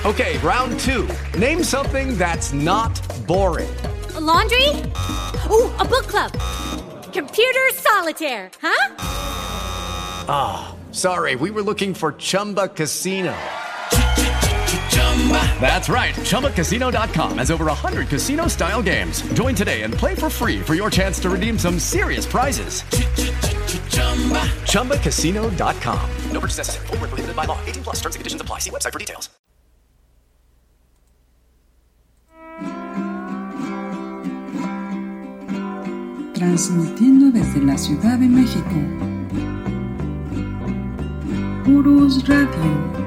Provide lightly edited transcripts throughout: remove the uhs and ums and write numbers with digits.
Okay, round two. Name something that's not boring. A laundry? Ooh, a book club. Computer solitaire, huh? Ah, sorry, we were looking for Chumba Casino. That's right, ChumbaCasino.com has over 100 casino-style games. Join today and play for free for your chance to redeem some serious prizes. ChumbaCasino.com. No purchase necessary. Void where prohibited by law. 18 plus terms and conditions apply. See website for details. Transmitiendo desde la Ciudad de México, Urus Radio,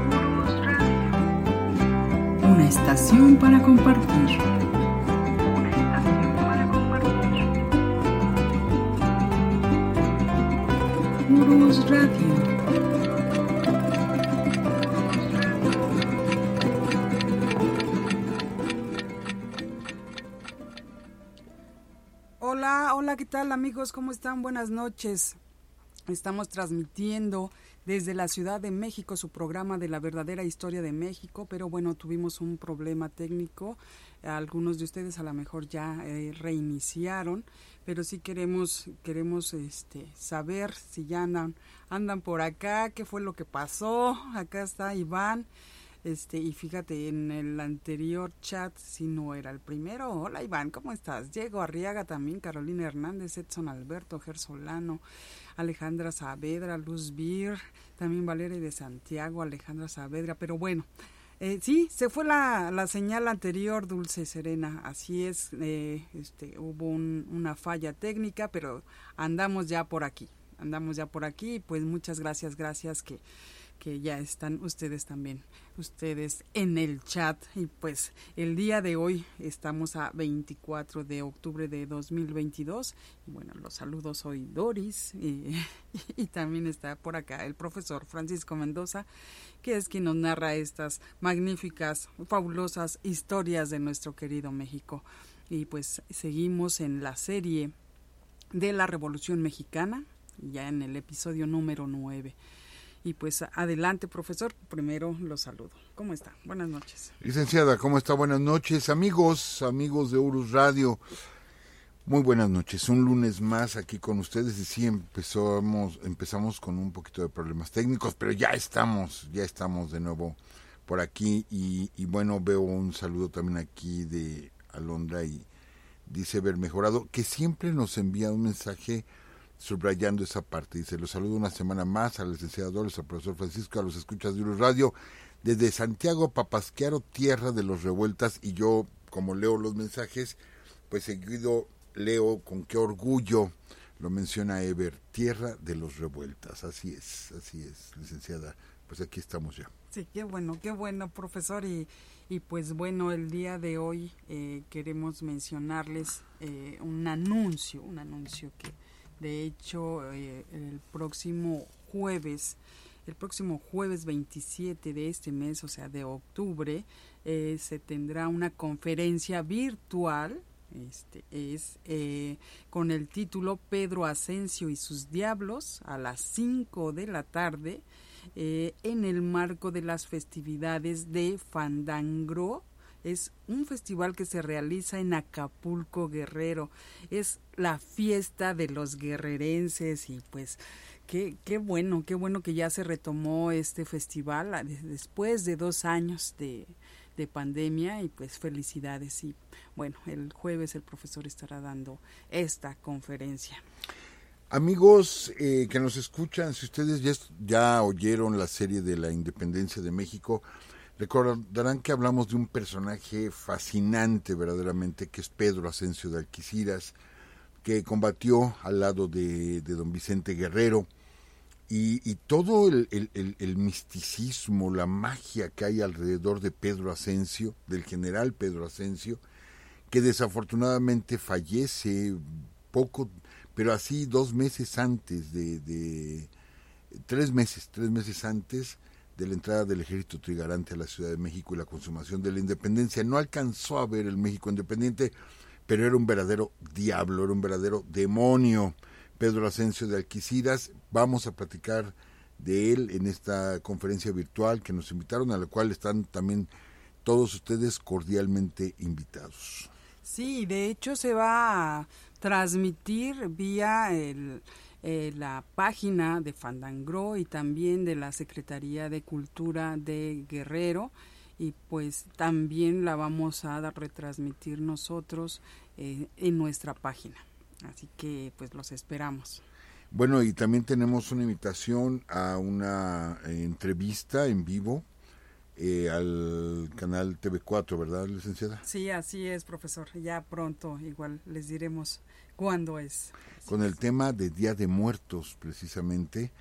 una estación para compartir. Urus Radio. Hola, ¿qué tal amigos? ¿Cómo están? Buenas noches. Estamos transmitiendo desde la Ciudad de México su programa de la verdadera historia de México, pero bueno, tuvimos un problema técnico. Algunos de ustedes a lo mejor ya reiniciaron, pero sí queremos saber si ya andan por acá, qué fue lo que pasó. Acá está Iván. Y fíjate, en el anterior chat, si no era el primero. Hola Iván, ¿cómo estás? Diego Arriaga también, Carolina Hernández, Edson Alberto, Ger Solano, Alejandra Saavedra, Luz Bir, también Valeria de Santiago, Alejandra Saavedra, pero bueno, sí, se fue la señal anterior, Dulce Serena, así es, hubo una falla técnica, pero andamos ya por aquí, pues muchas gracias que ya están ustedes también, ustedes en el chat. Y pues el día de hoy estamos a 24 de octubre de 2022. Y bueno, los saludos, soy Doris y también está por acá el profesor Francisco Mendoza, que es quien nos narra estas magníficas, fabulosas historias de nuestro querido México. Y pues seguimos en la serie de la Revolución Mexicana, ya en el episodio número 9. Y pues adelante, profesor, primero los saludo. ¿Cómo está? Buenas noches. Licenciada, ¿cómo está? Buenas noches. Amigos de Urus Radio, muy buenas noches. Un lunes más aquí con ustedes y sí empezamos con un poquito de problemas técnicos, pero ya estamos de nuevo por aquí y bueno, veo un saludo también aquí de Alondra y dice ver mejorado, que siempre nos envía un mensaje subrayando esa parte. Dice, los saludo una semana más a la licenciada Dolores, al profesor Francisco, a los escuchas de Urus Radio, desde Santiago Papasquiaro, tierra de los revueltas, y yo, como leo los mensajes, pues seguido leo con qué orgullo lo menciona Ever, tierra de los revueltas. Así es, licenciada, pues aquí estamos ya. Sí, qué bueno, profesor, y pues bueno, el día de hoy queremos mencionarles un anuncio que de hecho, el próximo jueves 27 de este mes, o sea, de octubre, se tendrá una conferencia virtual, con el título Pedro Ascencio y sus Diablos, a las 5 de la tarde, en el marco de las festividades de Fandango. Es un festival que se realiza en Acapulco, Guerrero. Es la fiesta de los guerrerenses y pues qué bueno que ya se retomó este festival después de 2 años de pandemia y pues felicidades. Y bueno, el jueves el profesor estará dando esta conferencia. Amigos que nos escuchan, si ustedes ya oyeron la serie de la Independencia de México, recordarán que hablamos de un personaje fascinante verdaderamente, que es Pedro Ascencio de Alquiciras, que combatió al lado de don Vicente Guerrero, y todo el misticismo, la magia que hay alrededor de Pedro Ascencio, del general Pedro Ascencio, que desafortunadamente fallece poco, pero así 2 meses antes 3 meses antes de la entrada del ejército trigarante a la Ciudad de México y la consumación de la independencia. No alcanzó a ver el México independiente, pero era un verdadero diablo, era un verdadero demonio. Pedro Ascencio de Alquiciras, vamos a platicar de él en esta conferencia virtual que nos invitaron, a la cual están también todos ustedes cordialmente invitados. Sí, de hecho se va a transmitir vía la página de Fandangro y también de la Secretaría de Cultura de Guerrero, y pues también la vamos a retransmitir nosotros en nuestra página. Así que pues los esperamos. Bueno, y también tenemos una invitación a una entrevista en vivo al canal TV4, ¿verdad, licenciada? Sí, así es, profesor. Ya pronto igual les diremos cuándo es. Con el tema de Día de Muertos, precisamente.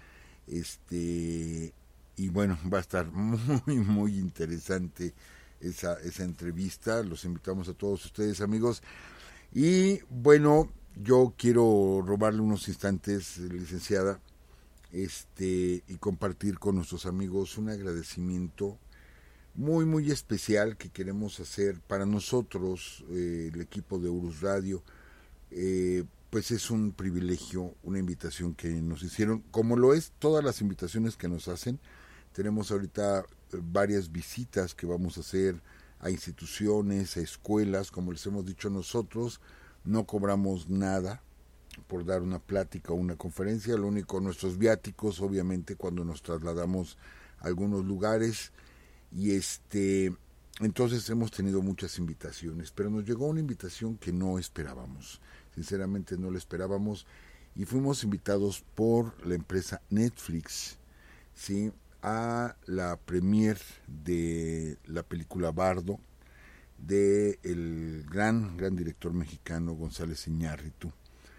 Y bueno, va a estar muy interesante esa entrevista. Los invitamos a todos ustedes, amigos. Y bueno, yo quiero robarle unos instantes, licenciada, y compartir con nuestros amigos un agradecimiento muy especial que queremos hacer para nosotros, el equipo de Urus Radio. Pues es un privilegio, una invitación que nos hicieron, como lo es todas las invitaciones que nos hacen. Tenemos ahorita varias visitas que vamos a hacer a instituciones, a escuelas. Como les hemos dicho, nosotros no cobramos nada por dar una plática o una conferencia, lo único, nuestros viáticos, obviamente, cuando nos trasladamos a algunos lugares. Y entonces hemos tenido muchas invitaciones, pero nos llegó una invitación que no esperábamos, sinceramente no la esperábamos, y fuimos invitados por la empresa Netflix, ¿sí?, a la premier de la película Bardo, de el gran director mexicano González Iñárritu.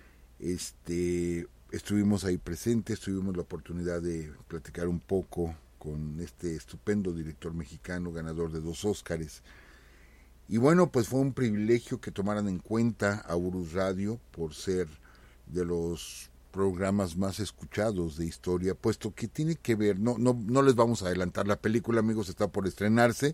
Estuvimos ahí presentes, tuvimos la oportunidad de platicar un poco con este estupendo director mexicano, ganador de 2 Óscares. Y bueno, pues fue un privilegio que tomaran en cuenta a Urus Radio por ser de los programas más escuchados de historia, puesto que tiene que ver, no les vamos a adelantar la película, amigos, está por estrenarse,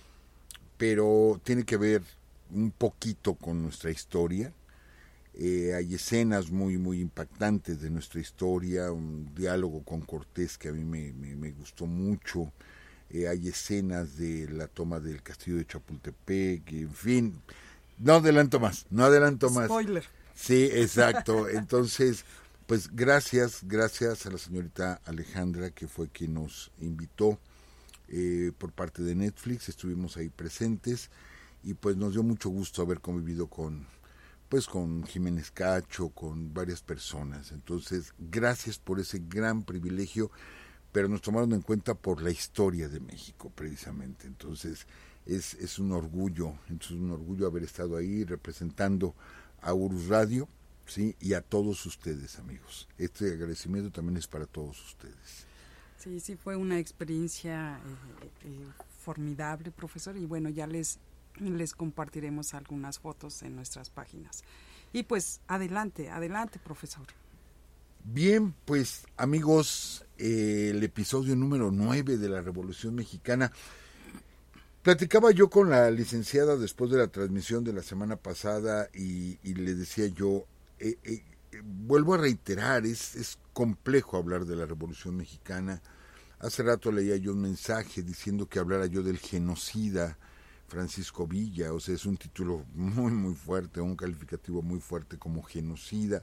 pero tiene que ver un poquito con nuestra historia. Hay escenas muy impactantes de nuestra historia, un diálogo con Cortés que a mí me gustó mucho. Hay escenas de la toma del castillo de Chapultepec, en fin, no adelanto más. Spoiler. Sí, exacto. Entonces, pues gracias a la señorita Alejandra, que fue quien nos invitó por parte de Netflix. Estuvimos ahí presentes y pues nos dio mucho gusto haber convivido con Jiménez Cacho, con varias personas. Entonces, gracias por ese gran privilegio, pero nos tomaron en cuenta por la historia de México, precisamente. Entonces, es un orgullo haber estado ahí representando a Urus Radio, ¿sí?, y a todos ustedes, amigos. Este agradecimiento también es para todos ustedes. Sí, fue una experiencia formidable, profesor, y bueno, ya les compartiremos algunas fotos en nuestras páginas. Y pues, adelante, profesor. Bien, pues, amigos, el episodio número 9 de la Revolución Mexicana. Platicaba yo con la licenciada después de la transmisión de la semana pasada y le decía yo, vuelvo a reiterar, es complejo hablar de la Revolución Mexicana. Hace rato leía yo un mensaje diciendo que hablara yo del genocida Francisco Villa, o sea, es un título muy fuerte, un calificativo muy fuerte como genocida.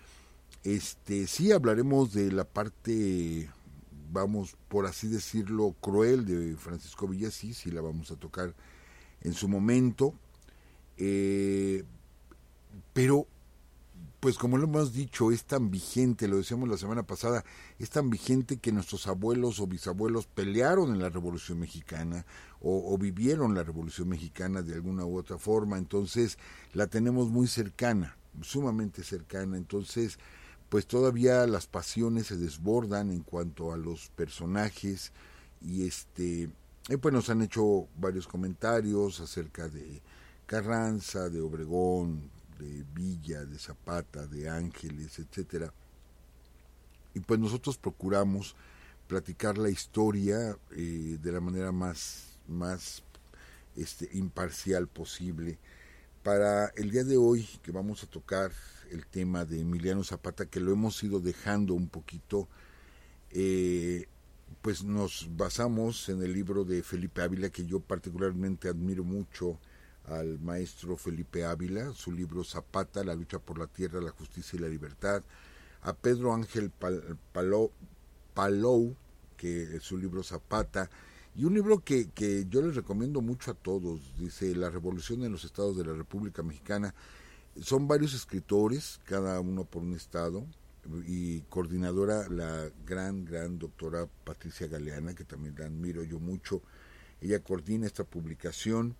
Sí hablaremos de la parte, vamos, por así decirlo, cruel de Francisco Villa, sí la vamos a tocar en su momento, pero pues como lo hemos dicho, es tan vigente, lo decíamos la semana pasada, es tan vigente que nuestros abuelos o bisabuelos pelearon en la Revolución Mexicana o vivieron la Revolución Mexicana de alguna u otra forma. Entonces la tenemos muy cercana, sumamente cercana. Entonces pues todavía las pasiones se desbordan en cuanto a los personajes y pues nos han hecho varios comentarios acerca de Carranza, de Obregón, de Villa, de Zapata, de Ángeles, etcétera. Y pues nosotros procuramos platicar la historia de la manera más imparcial posible. Para el día de hoy, que vamos a tocar el tema de Emiliano Zapata, que lo hemos ido dejando un poquito pues nos basamos en el libro de Felipe Ávila, que yo particularmente admiro mucho al maestro Felipe Ávila, su libro Zapata, la lucha por la tierra, la justicia y la libertad, a Pedro Ángel Palou, que es su libro Zapata, y un libro que yo les recomiendo mucho a todos, dice La Revolución en los Estados de la República Mexicana. Son varios escritores, cada uno por un estado, y coordinadora la gran doctora Patricia Galeana, que también la admiro yo mucho. Ella coordina esta publicación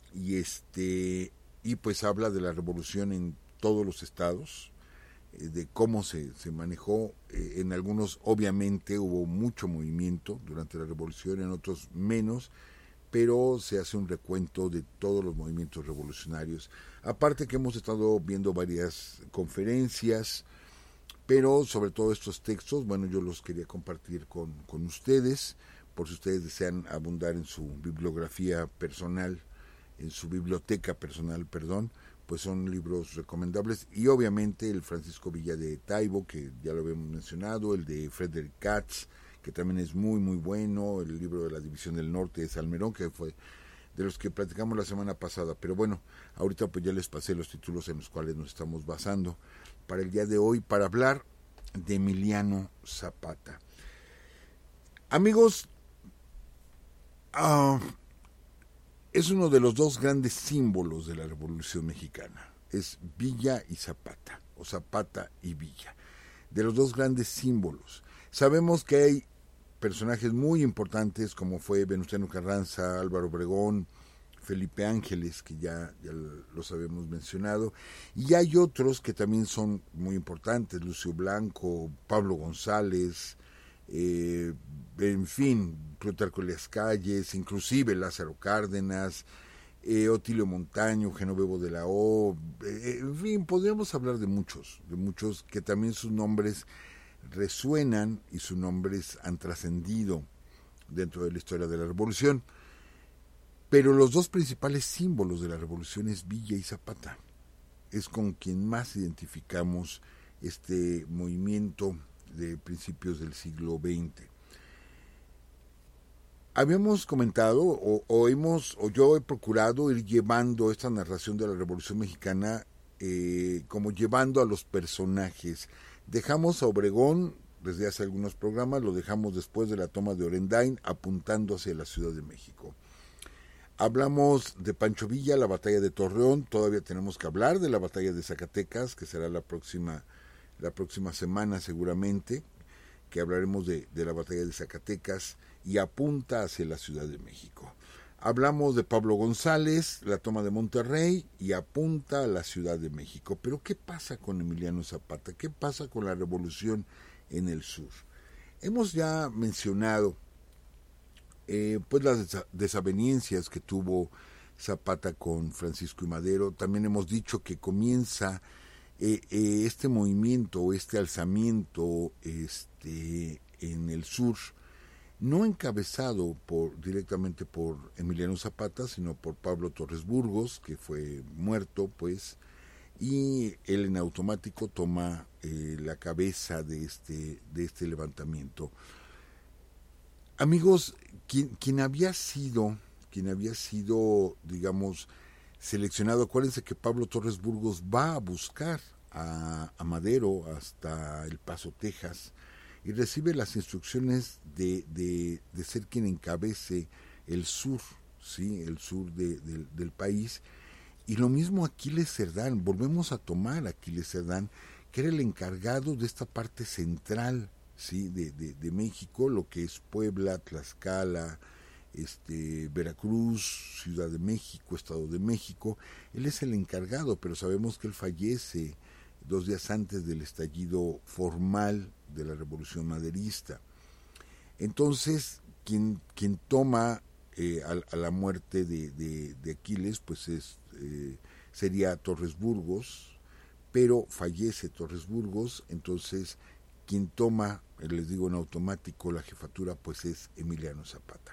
y pues habla de la revolución en todos los estados, de cómo se manejó. En algunos obviamente hubo mucho movimiento durante la revolución, en otros menos, pero se hace un recuento de todos los movimientos revolucionarios. Aparte que hemos estado viendo varias conferencias, pero sobre todo estos textos, bueno, yo los quería compartir con ustedes, por si ustedes desean abundar en su bibliografía personal, en su biblioteca personal, perdón, pues son libros recomendables. Y obviamente el Francisco Villa de Taibo, que ya lo habíamos mencionado, el de Frederick Katz, que también es muy bueno, el libro de la División del Norte de Salmerón, que fue de los que platicamos la semana pasada. Pero bueno, ahorita pues ya les pasé los títulos en los cuales nos estamos basando para el día de hoy, para hablar de Emiliano Zapata. Amigos, es uno de los dos grandes símbolos de la Revolución Mexicana. Es Villa y Zapata, o Zapata y Villa. De los dos grandes símbolos. Sabemos que hay personajes muy importantes como fue Venustiano Carranza, Álvaro Obregón, Felipe Ángeles, que ya los habíamos mencionado, y hay otros que también son muy importantes, Lucio Blanco, Pablo González, en fin, Plutarco Elías Calles, inclusive Lázaro Cárdenas, Otilio Montaño, Genovevo de la O, en fin, podríamos hablar de muchos que también sus nombres resuenan y sus nombres han trascendido dentro de la historia de la Revolución. Pero los dos principales símbolos de la Revolución es Villa y Zapata. Es con quien más identificamos este movimiento de principios del siglo XX. Habíamos comentado, o yo he procurado ir llevando esta narración de la Revolución Mexicana, como llevando a los personajes. Dejamos a Obregón desde hace algunos programas, lo dejamos después de la toma de Orendain, apuntando hacia la Ciudad de México. Hablamos de Pancho Villa, la batalla de Torreón, todavía tenemos que hablar de la batalla de Zacatecas, que será la próxima semana seguramente, que hablaremos de la batalla de Zacatecas, y apunta hacia la Ciudad de México. Hablamos de Pablo González, la toma de Monterrey, y apunta a la Ciudad de México. Pero ¿qué pasa con Emiliano Zapata? ¿Qué pasa con la revolución en el sur? Hemos ya mencionado pues las desavenencias que tuvo Zapata con Francisco I. Madero. También hemos dicho que comienza este movimiento, este alzamiento en el sur, no encabezado directamente por Emiliano Zapata, sino por Pablo Torres Burgos, que fue muerto, pues, y él en automático toma la cabeza de este levantamiento. Amigos, quien había sido, digamos, seleccionado, acuérdense que Pablo Torres Burgos va a buscar a Madero hasta El Paso, Texas, y recibe las instrucciones de ser quien encabece el sur, ¿sí? El sur del país. Y lo mismo Aquiles Cerdán, volvemos a tomar a Aquiles Cerdán, que era el encargado de esta parte central, ¿sí? de México, lo que es Puebla, Tlaxcala, Veracruz, Ciudad de México, Estado de México. Él es el encargado, pero sabemos que él fallece 2 días antes del estallido formal de la Revolución Maderista. Entonces, quien toma a la muerte de Aquiles, pues sería Torres Burgos, pero fallece Torres Burgos. Entonces quien toma, les digo en automático, la jefatura, pues es Emiliano Zapata.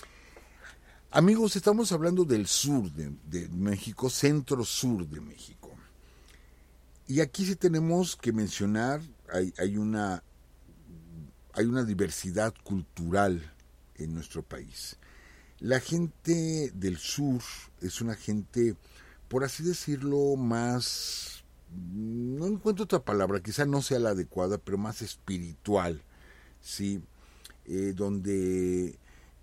Amigos, estamos hablando del sur de México, centro-sur de México. Y aquí sí tenemos que mencionar, hay una hay una diversidad cultural en nuestro país. La gente del sur es una gente, por así decirlo, más, no encuentro otra palabra, quizá no sea la adecuada, pero más espiritual, ¿sí? Donde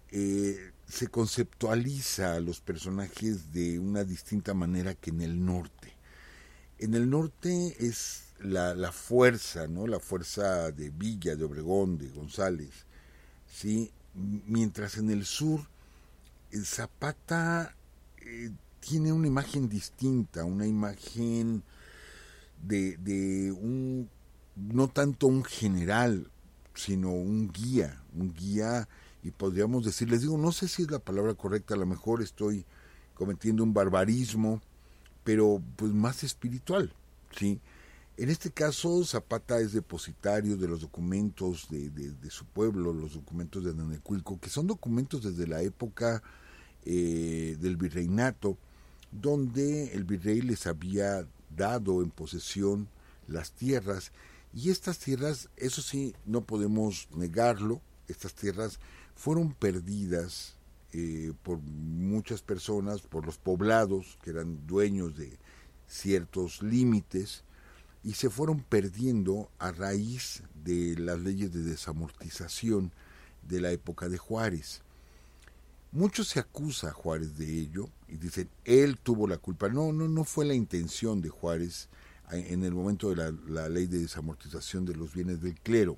se conceptualiza a los personajes de una distinta manera que en el norte. En el norte es la fuerza, ¿no? La fuerza de Villa, de Obregón, de González, ¿sí? Mientras en el sur Zapata tiene una imagen distinta, una imagen de un, no tanto un general, sino un guía, y podríamos decir, les digo, no sé si es la palabra correcta, a lo mejor estoy cometiendo un barbarismo, pero pues más espiritual, ¿sí? En este caso, Zapata es depositario de los documentos de su pueblo, los documentos de Nenecuilco, que son documentos desde la época del virreinato, donde el virrey les había dado en posesión las tierras, y estas tierras, eso sí, no podemos negarlo, estas tierras fueron perdidas por muchas personas, por los poblados, que eran dueños de ciertos límites, y se fueron perdiendo a raíz de las leyes de desamortización de la época de Juárez. Mucho se acusa a Juárez de ello y dicen, él tuvo la culpa. No fue la intención de Juárez en el momento de la ley de desamortización de los bienes del clero,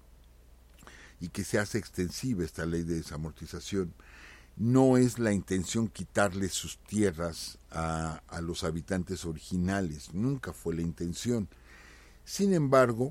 y que se hace extensiva esta ley de desamortización. No es la intención quitarle sus tierras a los habitantes originales, nunca fue la intención. Sin embargo,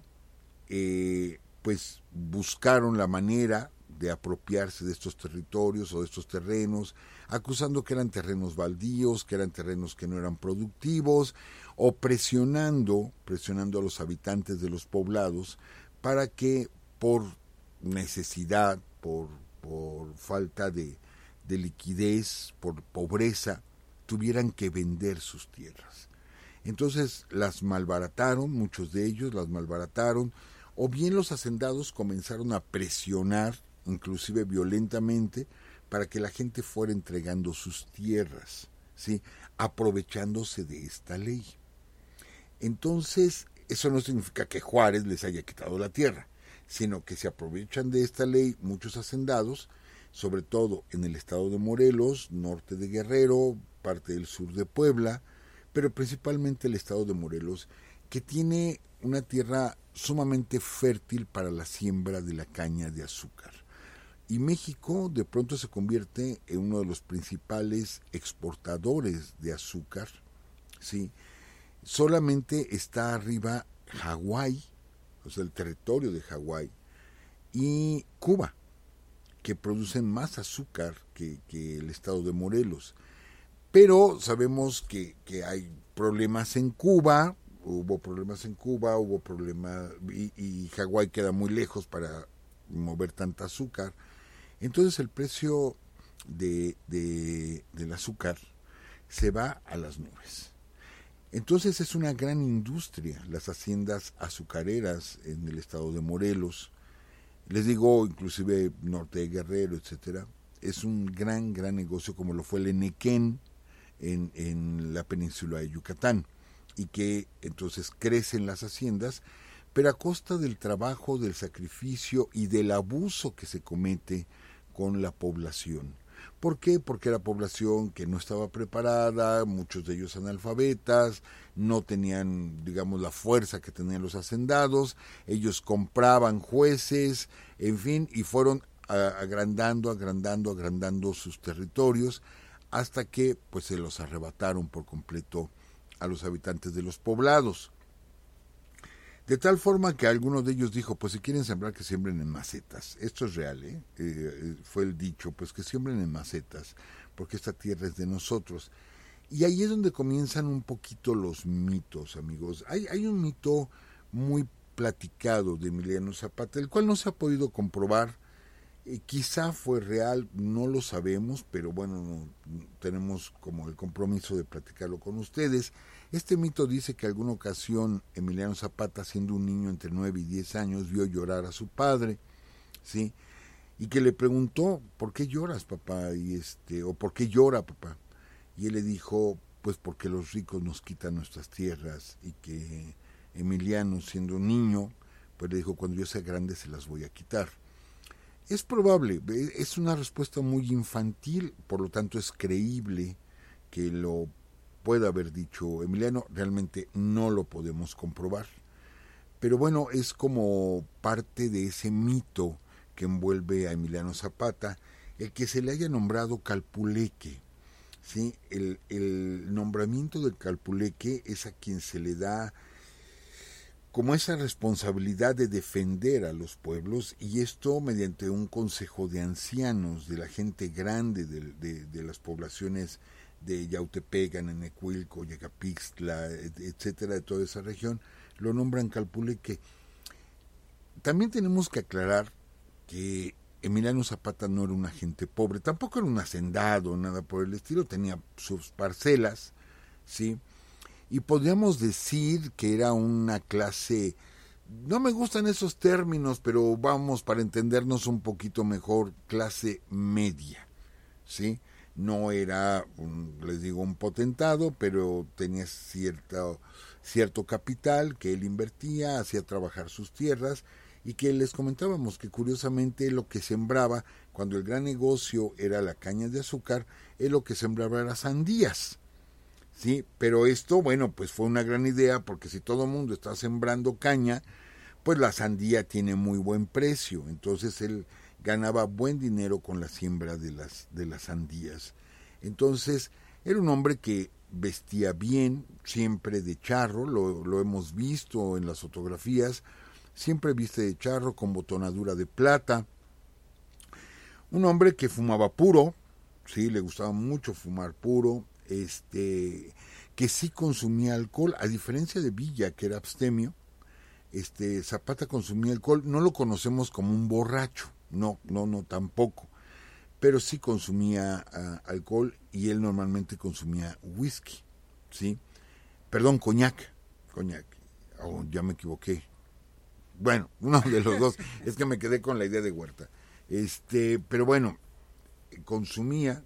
pues buscaron la manera de apropiarse de estos territorios o de estos terrenos, acusando que eran terrenos baldíos, que eran terrenos que no eran productivos, o presionando a los habitantes de los poblados para que por necesidad, por falta de liquidez, por pobreza, tuvieran que vender sus tierras. Entonces las malbarataron, muchos de ellos las malbarataron, o bien los hacendados comenzaron a presionar, inclusive violentamente, para que la gente fuera entregando sus tierras, ¿sí? Aprovechándose de esta ley. Entonces, eso no significa que Juárez les haya quitado la tierra, sino que se aprovechan de esta ley muchos hacendados, sobre todo en el estado de Morelos, norte de Guerrero, parte del sur de Puebla, pero principalmente el estado de Morelos, que tiene una tierra sumamente fértil para la siembra de la caña de azúcar. Y México de pronto se convierte en uno de los principales exportadores de azúcar, ¿sí? Solamente está arriba Hawái, o sea, el territorio de Hawái, y Cuba, que producen más azúcar que el estado de Morelos. Pero sabemos que hay problemas en Cuba, hubo problemas, y Hawái queda muy lejos para mover tanta azúcar. Entonces el precio del azúcar se va a las nubes. Entonces es una gran industria, las haciendas azucareras en el estado de Morelos, les digo, inclusive norte de Guerrero, etcétera. Es un gran negocio, como lo fue el Enequén en la península de Yucatán, y que entonces crecen las haciendas, pero a costa del trabajo, del sacrificio y del abuso que se comete con la población. ¿Por qué? Porque la población que no estaba preparada, muchos de ellos analfabetas, no tenían, digamos, la fuerza que tenían los hacendados, ellos compraban jueces, en fin, y fueron agrandando sus territorios, hasta que pues se los arrebataron por completo a los habitantes de los poblados. De tal forma que algunos de ellos dijo, pues si quieren sembrar, que siembren en macetas. Esto es real, fue el dicho, pues que siembren en macetas, porque esta tierra es de nosotros. Y ahí es donde comienzan un poquito los mitos, amigos. Hay un mito muy platicado de Emiliano Zapata, el cual no se ha podido comprobar. Quizá fue real, no lo sabemos, pero bueno, tenemos como el compromiso de platicarlo con ustedes. Este mito dice que alguna ocasión Emiliano Zapata, siendo un niño entre 9 y 10 años, vio llorar a su padre, ¿sí? Y que le preguntó, ¿por qué lloras, papá? O ¿por qué llora, papá? Y él le dijo, pues porque los ricos nos quitan nuestras tierras, y que Emiliano, siendo un niño, pues le dijo, cuando yo sea grande se las voy a quitar. Es probable, es una respuesta muy infantil, por lo tanto es creíble que lo pueda haber dicho Emiliano, realmente no lo podemos comprobar. Pero bueno, es como parte de ese mito que envuelve a Emiliano Zapata, el que se le haya nombrado Calpuleque. ¿Sí? El nombramiento del Calpuleque es a quien se le da como esa responsabilidad de defender a los pueblos, y esto mediante un consejo de ancianos, de la gente grande de las poblaciones de Yautepec, Nenecuilco, Yecapixtla, etcétera, de toda esa región, lo nombran Calpuleque. También tenemos que aclarar que Emiliano Zapata no era una gente pobre, tampoco era un hacendado, nada por el estilo, tenía sus parcelas, ¿sí? Y podríamos decir que era una clase, no me gustan esos términos, pero vamos, para entendernos un poquito mejor, clase media, ¿sí? No era, les digo, un potentado, pero tenía cierto capital que él invertía, hacía trabajar sus tierras, y que les comentábamos que curiosamente lo que sembraba, cuando el gran negocio era la caña de azúcar, él lo que sembraba era sandías. Sí, pero esto, bueno, pues fue una gran idea, porque si todo el mundo está sembrando caña, pues la sandía tiene muy buen precio. Entonces él ganaba buen dinero con la siembra de las sandías. Entonces era un hombre que vestía bien, siempre de charro, lo hemos visto en las fotografías, siempre viste de charro con botonadura de plata. Un hombre que fumaba puro, sí, le gustaba mucho fumar puro. Que sí consumía alcohol, a diferencia de Villa, que era abstemio. Zapata consumía alcohol, no lo conocemos como un borracho, no tampoco, pero sí consumía alcohol, y él normalmente consumía whisky, ¿sí? Perdón, coñac, ya me equivoqué. Bueno, uno de los dos, es que me quedé con la idea de Huerta. Pero bueno, consumía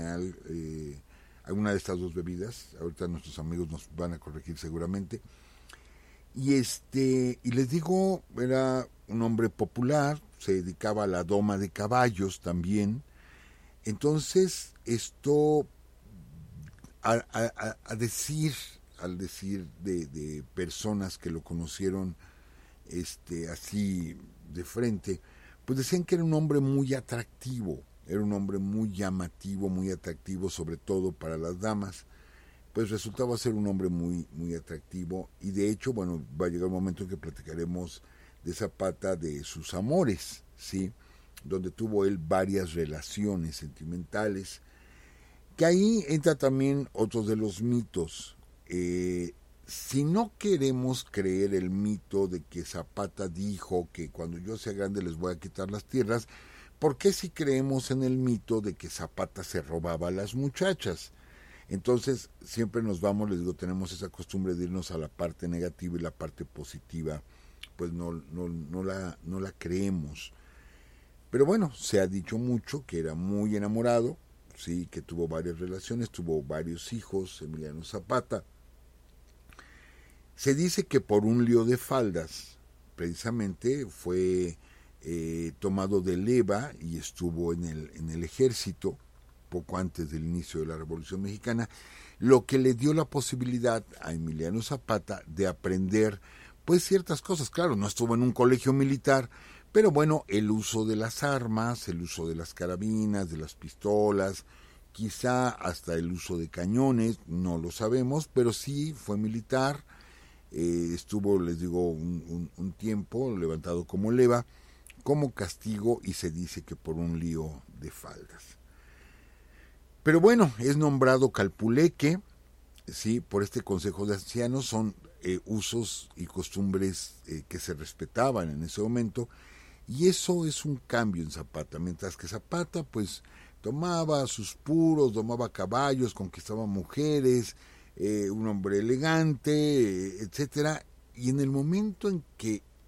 alguna de estas dos bebidas. Ahorita nuestros amigos nos van a corregir seguramente. Y les digo, era un hombre popular, se dedicaba a la doma de caballos también. Entonces, esto, al decir de personas que lo conocieron así de frente, pues decían que era un hombre muy atractivo. Era un hombre muy llamativo, muy atractivo, sobre todo para las damas. Pues resultaba ser un hombre muy, muy atractivo. Y de hecho, bueno, va a llegar un momento en que platicaremos de Zapata, de sus amores, ¿sí? Donde tuvo él varias relaciones sentimentales. Que ahí entra también otro de los mitos. Si no queremos creer el mito de que Zapata dijo que cuando yo sea grande les voy a quitar las tierras, ¿por qué si creemos en el mito de que Zapata se robaba a las muchachas? Entonces siempre nos vamos, les digo, tenemos esa costumbre de irnos a la parte negativa, y la parte positiva pues no la creemos. Pero bueno, se ha dicho mucho que era muy enamorado, sí, que tuvo varias relaciones, tuvo varios hijos, Emiliano Zapata. Se dice que por un lío de faldas, precisamente fue tomado de leva y estuvo en el ejército poco antes del inicio de la Revolución Mexicana, lo que le dio la posibilidad a Emiliano Zapata de aprender pues ciertas cosas. Claro, no estuvo en un colegio militar, pero bueno, el uso de las armas, el uso de las carabinas, de las pistolas, quizá hasta el uso de cañones, no lo sabemos, pero sí fue militar. Estuvo, les digo, un tiempo levantado como leva, como castigo, y se dice que por un lío de faldas. Pero bueno, es nombrado Calpuleque, sí, por este consejo de ancianos. Son usos y costumbres que se respetaban en ese momento, y eso es un cambio en Zapata. Mientras que Zapata pues tomaba sus puros, domaba caballos, conquistaba mujeres, un hombre elegante, etcétera, y en el momento en que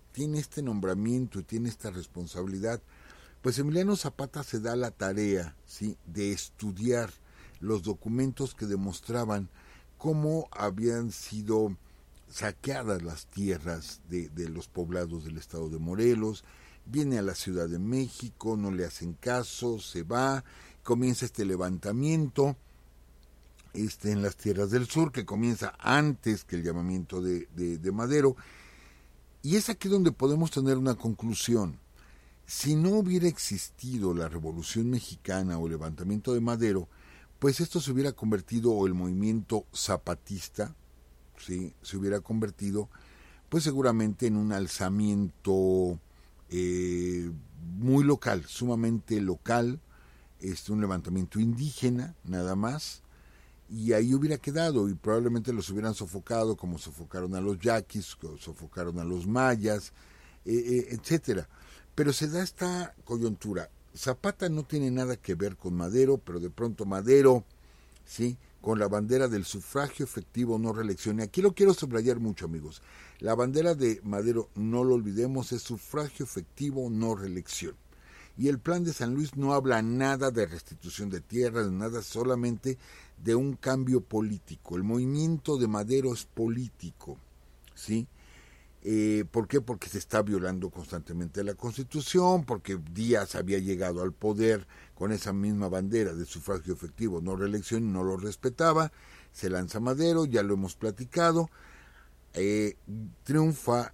tiene este nombramiento y tiene esta responsabilidad, pues Emiliano Zapata se da la tarea, ¿sí?, de estudiar los documentos que demostraban cómo habían sido saqueadas las tierras de los poblados del estado de Morelos. Viene a la Ciudad de México, no le hacen caso, se va, comienza este levantamiento en las tierras del sur, que comienza antes que el llamamiento de Madero, y es aquí donde podemos tener una conclusión. Si no hubiera existido la Revolución Mexicana o el levantamiento de Madero, pues esto se hubiera convertido, o el movimiento zapatista, ¿sí?, se hubiera convertido, pues seguramente en un alzamiento muy local, sumamente local, un levantamiento indígena, nada más, y ahí hubiera quedado, y probablemente los hubieran sofocado, como sofocaron a los yaquis, sofocaron a los mayas, etcétera. Pero se da esta coyuntura. Zapata no tiene nada que ver con Madero, pero de pronto Madero, ¿sí?, con la bandera del sufragio efectivo, no reelección. Y aquí lo quiero subrayar mucho, amigos. La bandera de Madero, no lo olvidemos, es sufragio efectivo, no reelección. Y el plan de San Luis no habla nada de restitución de tierras, nada, solamente de un cambio político. El movimiento de Madero es político, ¿sí? ¿Por qué? Porque se está violando constantemente la Constitución, porque Díaz había llegado al poder con esa misma bandera de sufragio efectivo, no reelección, y no lo respetaba. Se lanza Madero, ya lo hemos platicado. Triunfa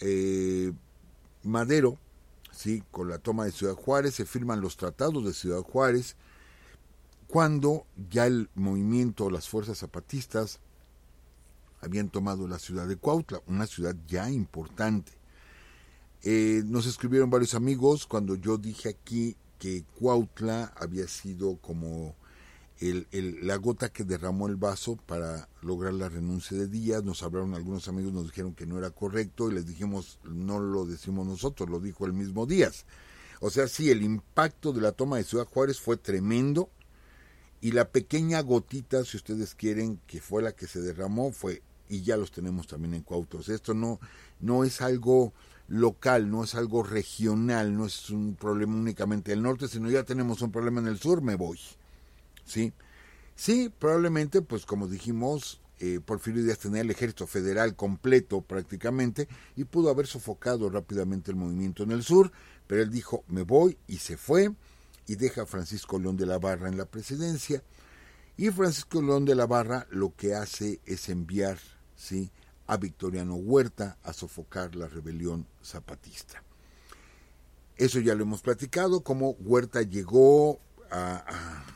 Madero, ¿sí?, con la toma de Ciudad Juárez, se firman los tratados de Ciudad Juárez, cuando ya el movimiento, las fuerzas zapatistas, habían tomado la ciudad de Cuautla, una ciudad ya importante. Nos escribieron varios amigos cuando yo dije aquí que Cuautla había sido como la gota que derramó el vaso para lograr la renuncia de Díaz. Nos hablaron algunos amigos, nos dijeron que no era correcto, y les dijimos, no lo decimos nosotros, lo dijo el mismo Díaz. O sea, sí, el impacto de la toma de Ciudad Juárez fue tremendo, y la pequeña gotita, si ustedes quieren, que fue la que se derramó, fue, y ya los tenemos también en Cuautla. O sea, esto no es algo local, no es algo regional, no es un problema únicamente del norte, sino ya tenemos un problema en el sur, me voy. ¿Sí? Sí, probablemente, pues como dijimos, Porfirio Díaz tenía el ejército federal completo prácticamente, y pudo haber sofocado rápidamente el movimiento en el sur, pero él dijo, me voy, y se fue, y deja a Francisco León de la Barra en la presidencia. Y Francisco León de la Barra lo que hace es enviar, ¿sí?, a Victoriano Huerta a sofocar la rebelión zapatista. Eso ya lo hemos platicado, cómo Huerta llegó a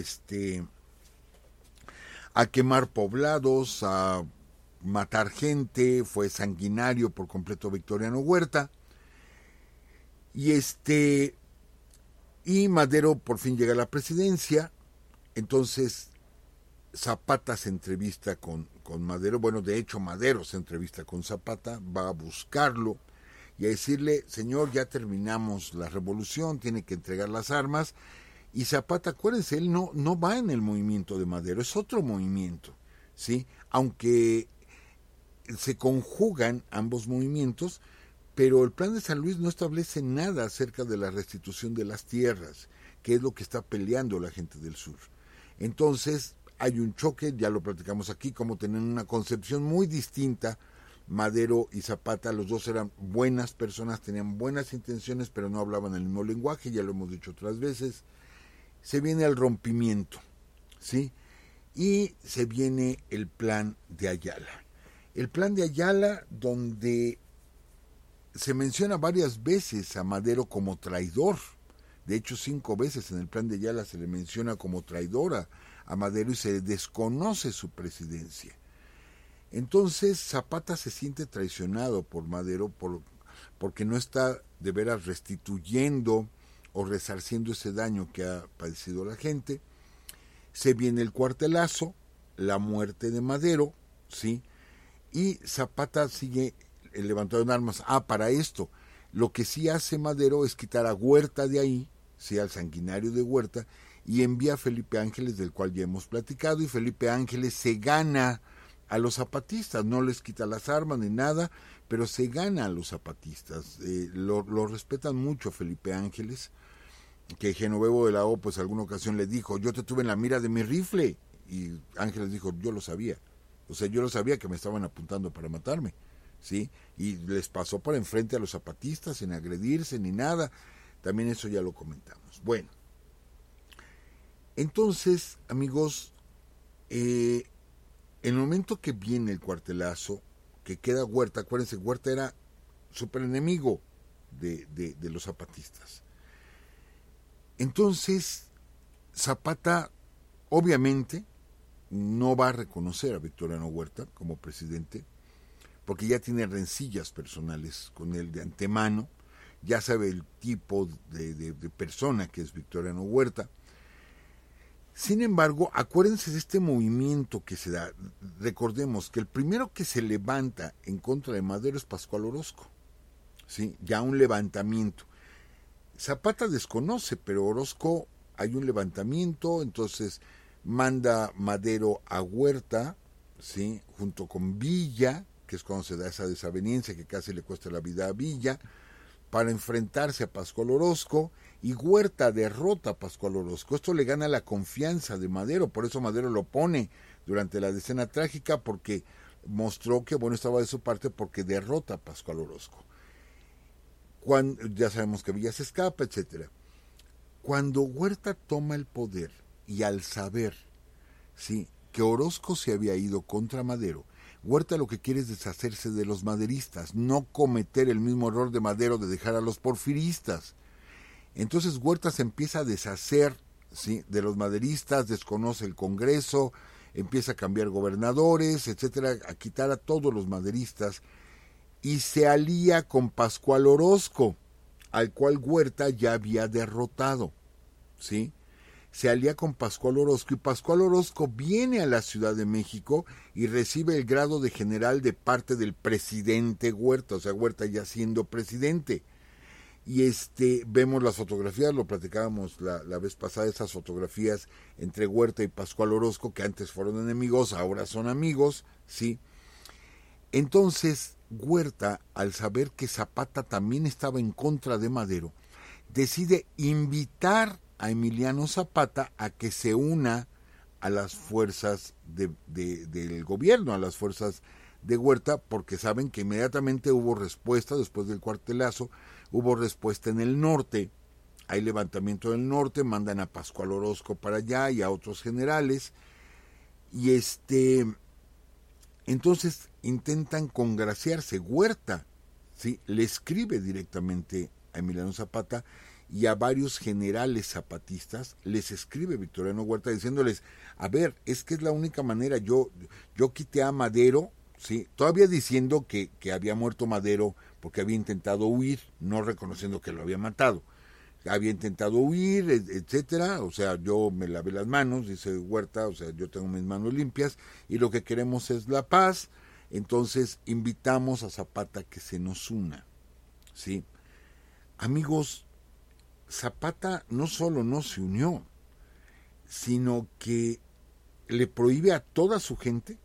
quemar poblados, a matar gente, fue sanguinario por completo Victoriano Huerta. Y Madero por fin llega a la presidencia. Entonces Zapata se entrevista con Madero. Bueno, de hecho Madero se entrevista con Zapata, va a buscarlo y a decirle, señor, ya terminamos la revolución, tiene que entregar las armas. Y Zapata, acuérdense, él no va en el movimiento de Madero, es otro movimiento, ¿sí? Aunque se conjugan ambos movimientos, pero el plan de San Luis no establece nada acerca de la restitución de las tierras, que es lo que está peleando la gente del sur. Entonces hay un choque, ya lo platicamos aquí, como tenían una concepción muy distinta, Madero y Zapata. Los dos eran buenas personas, tenían buenas intenciones, pero no hablaban el mismo lenguaje, ya lo hemos dicho otras veces. Se viene el rompimiento, ¿sí? Y se viene el plan de Ayala. El plan de Ayala, donde se menciona varias veces a Madero como traidor. De hecho, 5 veces en el plan de Ayala se le menciona como traidora a Madero y se desconoce su presidencia. Entonces Zapata se siente traicionado por Madero porque no está de veras restituyendo o resarciendo ese daño que ha padecido la gente. Se viene el cuartelazo, la muerte de Madero, ¿sí? Y Zapata sigue levantando en armas. Para esto, lo que sí hace Madero es quitar a Huerta de ahí, ¿sí?, al sanguinario de Huerta, y envía a Felipe Ángeles, del cual ya hemos platicado, y Felipe Ángeles se gana a los zapatistas, no les quita las armas ni nada, pero se gana a los zapatistas. Lo respetan mucho Felipe Ángeles, que Genovevo de la O, pues alguna ocasión le dijo, yo te tuve en la mira de mi rifle, y Ángeles dijo, yo lo sabía, o sea, yo lo sabía que me estaban apuntando para matarme, ¿sí? Y les pasó por enfrente a los zapatistas sin agredirse ni nada, también eso ya lo comentamos. Bueno, entonces, amigos, en el momento que viene el cuartelazo, que queda Huerta, acuérdense, Huerta era súper enemigo de los zapatistas. Entonces, Zapata, obviamente, no va a reconocer a Victoriano Huerta como presidente, porque ya tiene rencillas personales con él de antemano, ya sabe el tipo de persona que es Victoriano Huerta. Sin embargo, acuérdense de este movimiento que se da. Recordemos que el primero que se levanta en contra de Madero es Pascual Orozco, ¿sí? Ya un levantamiento. Zapata desconoce, pero Orozco hay un levantamiento, entonces manda Madero a Huerta, ¿sí? Junto con Villa, que es cuando se da esa desaveniencia que casi le cuesta la vida a Villa, para enfrentarse a Pascual Orozco, y Huerta derrota a Pascual Orozco. Esto le gana la confianza de Madero, por eso Madero lo pone durante la decena trágica, porque mostró que bueno estaba de su parte, porque derrota a Pascual Orozco. Ya sabemos que Villa se escapa, etcétera. Cuando Huerta toma el poder, y al saber, ¿sí?, que Orozco se había ido contra Madero, Huerta lo que quiere es deshacerse de los maderistas, no cometer el mismo error de Madero de dejar a los porfiristas. Entonces Huerta se empieza a deshacer, ¿sí?, de los maderistas, desconoce el Congreso, empieza a cambiar gobernadores, etcétera, a quitar a todos los maderistas, y se alía con Pascual Orozco, al cual Huerta ya había derrotado, ¿sí? Se alía con Pascual Orozco, y Pascual Orozco viene a la Ciudad de México y recibe el grado de general de parte del presidente Huerta, o sea, Huerta ya siendo presidente. Y vemos las fotografías, lo platicábamos la vez pasada, esas fotografías entre Huerta y Pascual Orozco, que antes fueron enemigos, ahora son amigos, ¿sí? Entonces, Huerta, al saber que Zapata también estaba en contra de Madero, decide invitar a Emiliano Zapata a que se una a las fuerzas del gobierno, a las fuerzas de Huerta, porque saben que inmediatamente hubo respuesta después del cuartelazo, hubo respuesta en el norte, hay levantamiento del norte, mandan a Pascual Orozco para allá y a otros generales, y entonces intentan congraciarse. Huerta, ¿sí?, le escribe directamente a Emiliano Zapata y a varios generales zapatistas, les escribe Victoriano Huerta diciéndoles, a ver, es que es la única manera, yo quité a Madero, ¿sí?, todavía diciendo que había muerto Madero porque había intentado huir, no reconociendo que lo había matado, había intentado huir, etcétera, o sea, yo me lavé las manos, dice Huerta, o sea, yo tengo mis manos limpias y lo que queremos es la paz, entonces invitamos a Zapata que se nos una, ¿sí? Amigos, Zapata no solo no se unió, sino que le prohíbe a toda su gente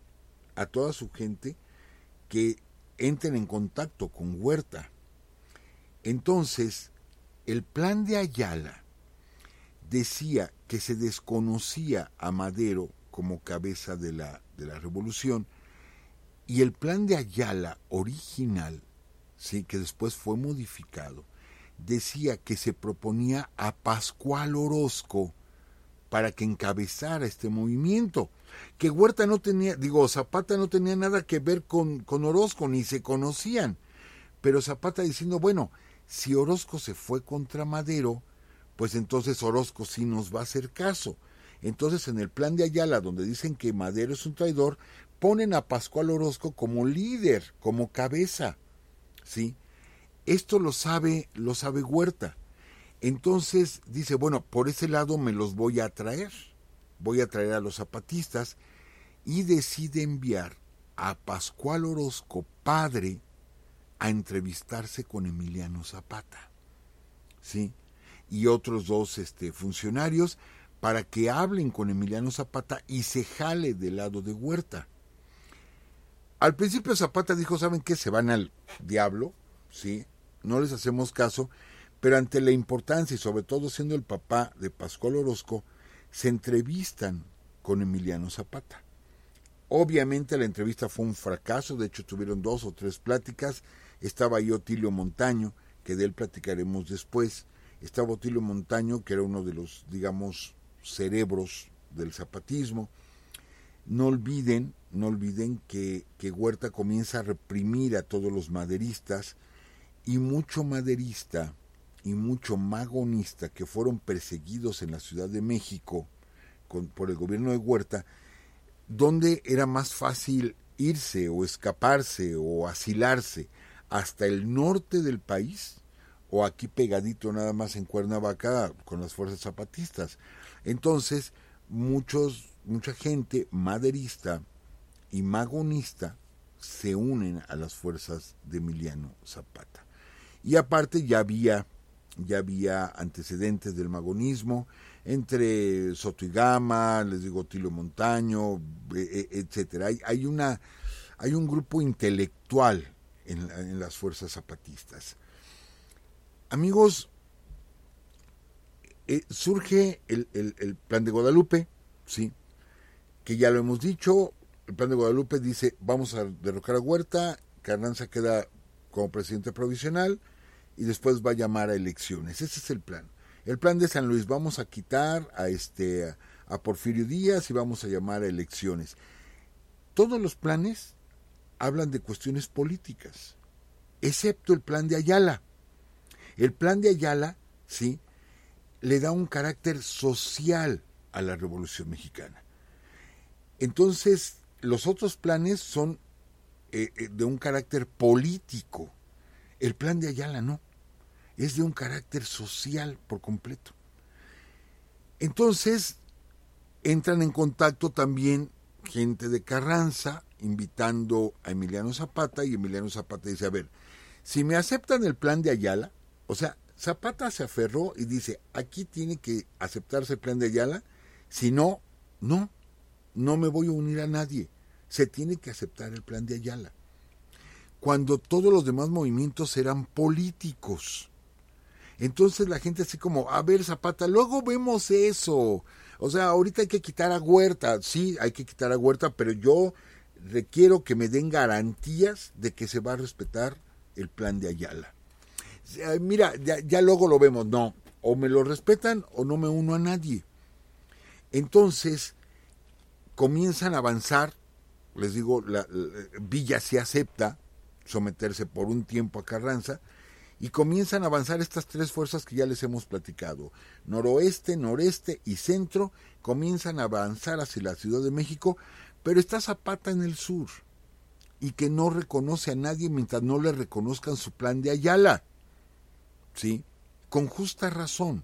que entren en contacto con Huerta. Entonces, el plan de Ayala decía que se desconocía a Madero como cabeza de la revolución, y el plan de Ayala original, sí, que después fue modificado, decía que se proponía a Pascual Orozco para que encabezara este movimiento, que Huerta no tenía, Zapata no tenía nada que ver con Orozco, ni se conocían, pero Zapata diciendo, bueno, si Orozco se fue contra Madero, pues entonces Orozco sí nos va a hacer caso. Entonces en el plan de Ayala, donde dicen que Madero es un traidor, ponen a Pascual Orozco como líder, como cabeza, ¿sí? Esto lo sabe Huerta. Entonces dice, bueno, por ese lado me los voy a traer a los zapatistas, y decide enviar a Pascual Orozco, padre, a entrevistarse con Emiliano Zapata, ¿sí? Y otros dos funcionarios para que hablen con Emiliano Zapata y se jale del lado de Huerta. Al principio Zapata dijo, ¿saben qué? Se van al diablo, ¿sí? No les hacemos caso, pero ante la importancia y sobre todo siendo el papá de Pascual Orozco, se entrevistan con Emiliano Zapata. Obviamente la entrevista fue un fracaso, de hecho tuvieron 2 o 3 pláticas, estaba ahí Otilio Montaño, que de él platicaremos después, estaba Otilio Montaño, que era uno de los, digamos, cerebros del zapatismo. No olviden que Huerta comienza a reprimir a todos los maderistas, y mucho maderista y mucho magonista que fueron perseguidos en la Ciudad de México por el gobierno de Huerta, donde era más fácil irse o escaparse o asilarse, hasta el norte del país o aquí pegadito nada más en Cuernavaca con las fuerzas zapatistas. Entonces mucha gente maderista y magonista se unen a las fuerzas de Emiliano Zapata. Y aparte ya había antecedentes del magonismo entre Soto y Gama, les digo Otilio Montaño, etcétera. Hay un grupo intelectual en las fuerzas zapatistas. Amigos, surge el Plan de Guadalupe, sí, que ya lo hemos dicho. El Plan de Guadalupe dice, vamos a derrocar a Huerta, Carranza queda como presidente provisional y después va a llamar a elecciones. Ese es el plan. El plan de San Luis, vamos a quitar a Porfirio Díaz y vamos a llamar a elecciones. Todos los planes hablan de cuestiones políticas, excepto el plan de Ayala. El plan de Ayala, sí, le da un carácter social a la Revolución Mexicana. Entonces, los otros planes son de un carácter político. El plan de Ayala no, es de un carácter social por completo. Entonces, entran en contacto también gente de Carranza, invitando a Emiliano Zapata, y Emiliano Zapata dice, a ver, si me aceptan el plan de Ayala, o sea, Zapata se aferró y dice, aquí tiene que aceptarse el plan de Ayala, si no, no me voy a unir a nadie, se tiene que aceptar el plan de Ayala. Cuando todos los demás movimientos eran políticos. Entonces la gente así como, a ver Zapata, luego vemos eso, o sea, ahorita hay que quitar a Huerta, sí, hay que quitar a Huerta, pero yo requiero que me den garantías de que se va a respetar el plan de Ayala. Mira, ya luego lo vemos, no, o me lo respetan o no me uno a nadie. Entonces comienzan a avanzar, les digo, Villa sí acepta someterse por un tiempo a Carranza, y comienzan a avanzar estas 3 fuerzas que ya les hemos platicado, noroeste, noreste y centro, comienzan a avanzar hacia la Ciudad de México, pero está Zapata en el sur, y que no reconoce a nadie mientras no le reconozcan su plan de Ayala, ¿sí? Con justa razón,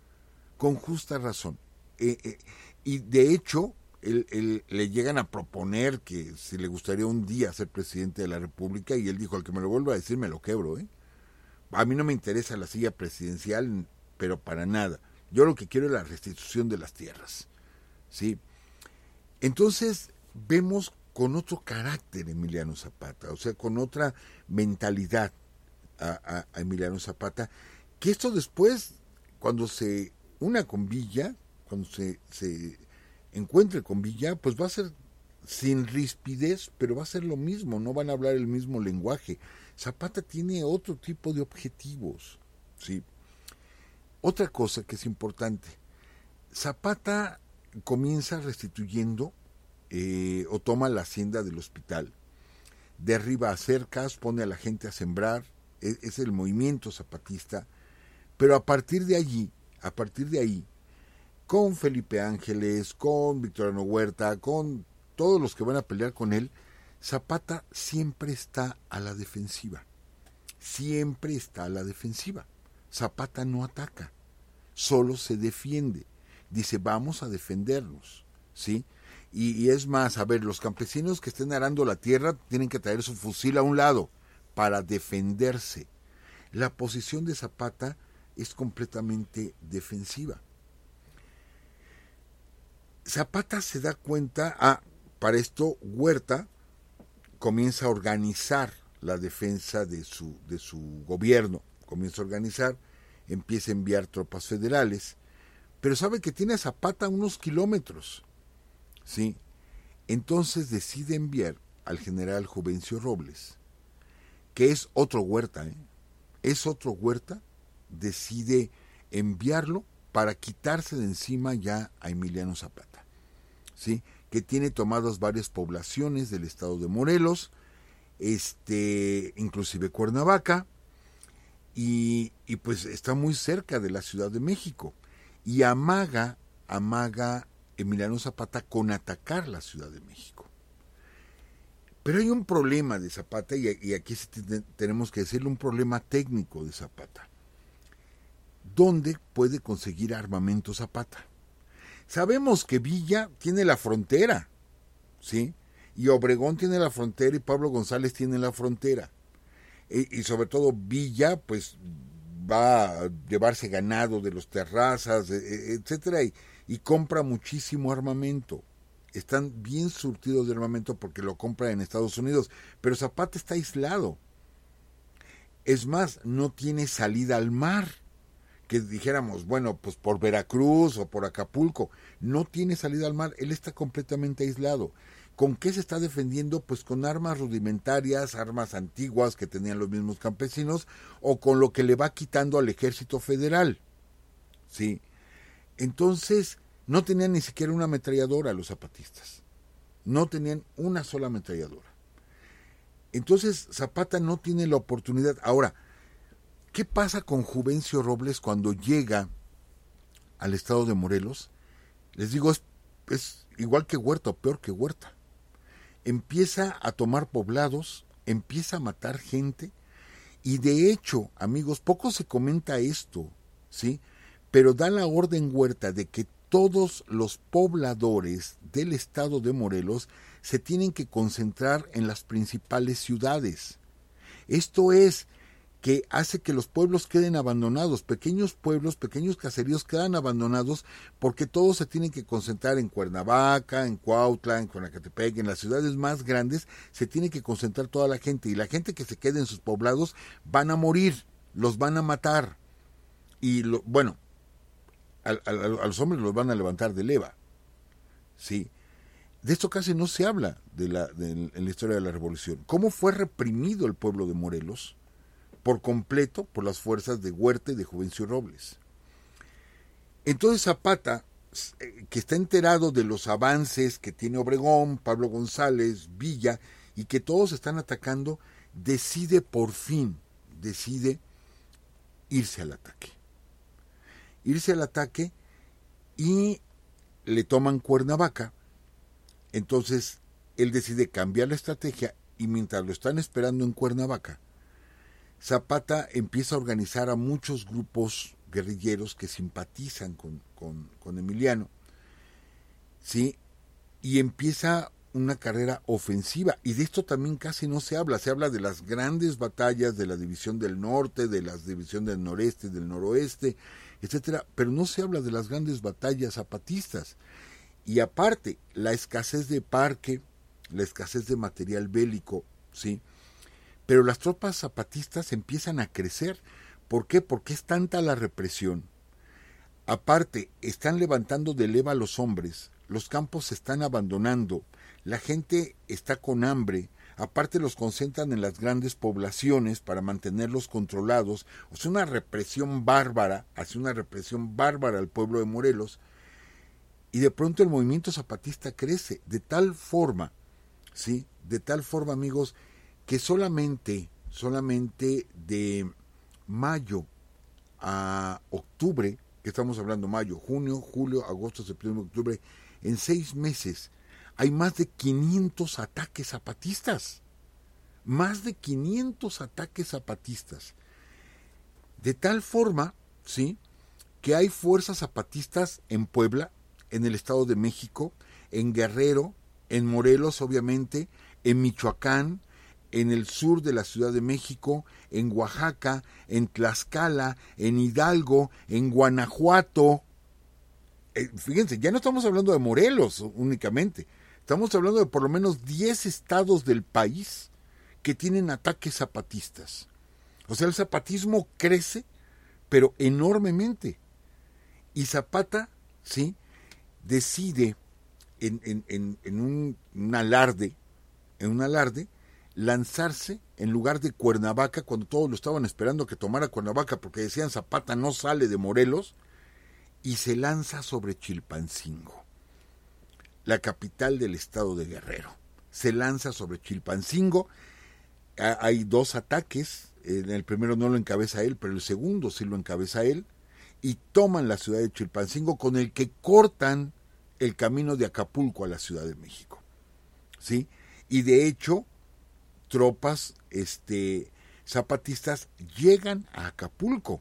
y de hecho, le llegan a proponer que si le gustaría un día ser presidente de la República, y él dijo, al que me lo vuelva a decir me lo quebro, A mí no me interesa la silla presidencial, pero para nada. Yo lo que quiero es la restitución de las tierras, ¿sí? Entonces vemos con otro carácter Emiliano Zapata, o sea, con otra mentalidad a Emiliano Zapata, que esto después, cuando se una con Villa, cuando se encuentre con Villa, pues va a ser sin rispidez, pero va a ser lo mismo, no van a hablar el mismo lenguaje. Zapata tiene otro tipo de objetivos, ¿sí? Otra cosa que es importante, Zapata comienza restituyendo o toma la hacienda del hospital, derriba cercas, pone a la gente a sembrar, es el movimiento zapatista, pero a partir de ahí, con Felipe Ángeles, con Victoriano Huerta, con todos los que van a pelear con él, Zapata siempre está a la defensiva. Zapata no ataca, solo se defiende. Dice, vamos a defendernos, ¿sí? Y es más, a ver, los campesinos que estén arando la tierra tienen que traer su fusil a un lado para defenderse. La posición de Zapata es completamente defensiva. Zapata se da cuenta, para esto Huerta comienza a organizar la defensa de su gobierno, comienza a organizar, empieza a enviar tropas federales, pero sabe que tiene a Zapata a unos kilómetros, ¿sí? Entonces decide enviar al general Juvencio Robles, que es otro Huerta, decide enviarlo para quitarse de encima ya a Emiliano Zapata, ¿sí? Que tiene tomadas varias poblaciones del estado de Morelos, inclusive Cuernavaca, y pues está muy cerca de la Ciudad de México, y amaga Emiliano Zapata con atacar la Ciudad de México. Pero hay un problema de Zapata, y aquí tenemos que decirle, un problema técnico de Zapata. ¿Dónde puede conseguir armamento Zapata? Sabemos que Villa tiene la frontera, ¿sí? Y Obregón tiene la frontera y Pablo González tiene la frontera. Y sobre todo Villa, pues, va a llevarse ganado de los terrazas, etcétera, y compra muchísimo armamento. Están bien surtidos de armamento porque lo compra en Estados Unidos, pero Zapata está aislado. Es más, no tiene salida al mar, que dijéramos, bueno, pues por Veracruz o por Acapulco, no tiene salida al mar, él está completamente aislado. ¿Con qué se está defendiendo? Pues con armas rudimentarias, armas antiguas que tenían los mismos campesinos, o con lo que le va quitando al ejército federal, ¿sí? Entonces, no tenían ni siquiera una ametralladora los zapatistas. No tenían una sola ametralladora. Entonces, Zapata no tiene la oportunidad. Ahora, ¿qué pasa con Juvencio Robles cuando llega al estado de Morelos? Les digo, es igual que Huerta, o peor que Huerta. Empieza a tomar poblados, empieza a matar gente, y de hecho, amigos, poco se comenta esto, ¿sí? Pero da la orden Huerta de que todos los pobladores del estado de Morelos se tienen que concentrar en las principales ciudades. Esto es que hace que los pueblos queden abandonados, pequeños pueblos, pequeños caseríos quedan abandonados porque todos se tienen que concentrar en Cuernavaca, en Cuautla, en Conacatepec, en las ciudades más grandes se tiene que concentrar toda la gente, y la gente que se quede en sus poblados van a morir, los van a matar, y a los hombres los van a levantar de leva, ¿sí? De esto casi no se habla en la historia de la Revolución. ¿Cómo fue reprimido el pueblo de Morelos? Por completo por las fuerzas de Huerta y de Juvencio Robles. Entonces Zapata, que está enterado de los avances que tiene Obregón, Pablo González, Villa, y que todos están atacando, decide irse al ataque. Irse al ataque y le toman Cuernavaca. Entonces él decide cambiar la estrategia, y mientras lo están esperando en Cuernavaca, Zapata empieza a organizar a muchos grupos guerrilleros que simpatizan con Emiliano, ¿sí? Y empieza una carrera ofensiva, y de esto también casi no se habla de las grandes batallas de la división del norte, de la división del noreste, del noroeste, etcétera, pero no se habla de las grandes batallas zapatistas. Y aparte, la escasez de parque, la escasez de material bélico, ¿sí? Pero las tropas zapatistas empiezan a crecer. ¿Por qué? Porque es tanta la represión. Aparte, están levantando de leva a los hombres, los campos se están abandonando, la gente está con hambre, aparte los concentran en las grandes poblaciones para mantenerlos controlados. O sea, una represión bárbara al pueblo de Morelos, y de pronto el movimiento zapatista crece de tal forma, ¿sí? De tal forma, amigos, que solamente de mayo a octubre, que estamos hablando mayo, junio, julio, agosto, septiembre, octubre, en 6 meses hay más de 500 ataques zapatistas. Más de 500 ataques zapatistas. De tal forma, ¿sí?, que hay fuerzas zapatistas en Puebla, en el Estado de México, en Guerrero, en Morelos, obviamente, en Michoacán, en el sur de la Ciudad de México, en Oaxaca, en Tlaxcala, en Hidalgo, en Guanajuato. Fíjense, ya no estamos hablando de Morelos únicamente, Estamos hablando de por lo menos 10 estados del país que tienen ataques zapatistas. O sea, el zapatismo crece, pero enormemente. Y Zapata, ¿sí?, decide en un alarde, lanzarse en lugar de Cuernavaca, cuando todos lo estaban esperando que tomara Cuernavaca, porque decían Zapata no sale de Morelos, y se lanza sobre Chilpancingo, la capital del estado de Guerrero. Se lanza sobre Chilpancingo. Hay 2 ataques, el primero no lo encabeza él, pero el segundo sí lo encabeza él, y toman la ciudad de Chilpancingo, con el que cortan el camino de Acapulco a la Ciudad de México, ¿sí? Y de hecho, tropas zapatistas llegan a Acapulco.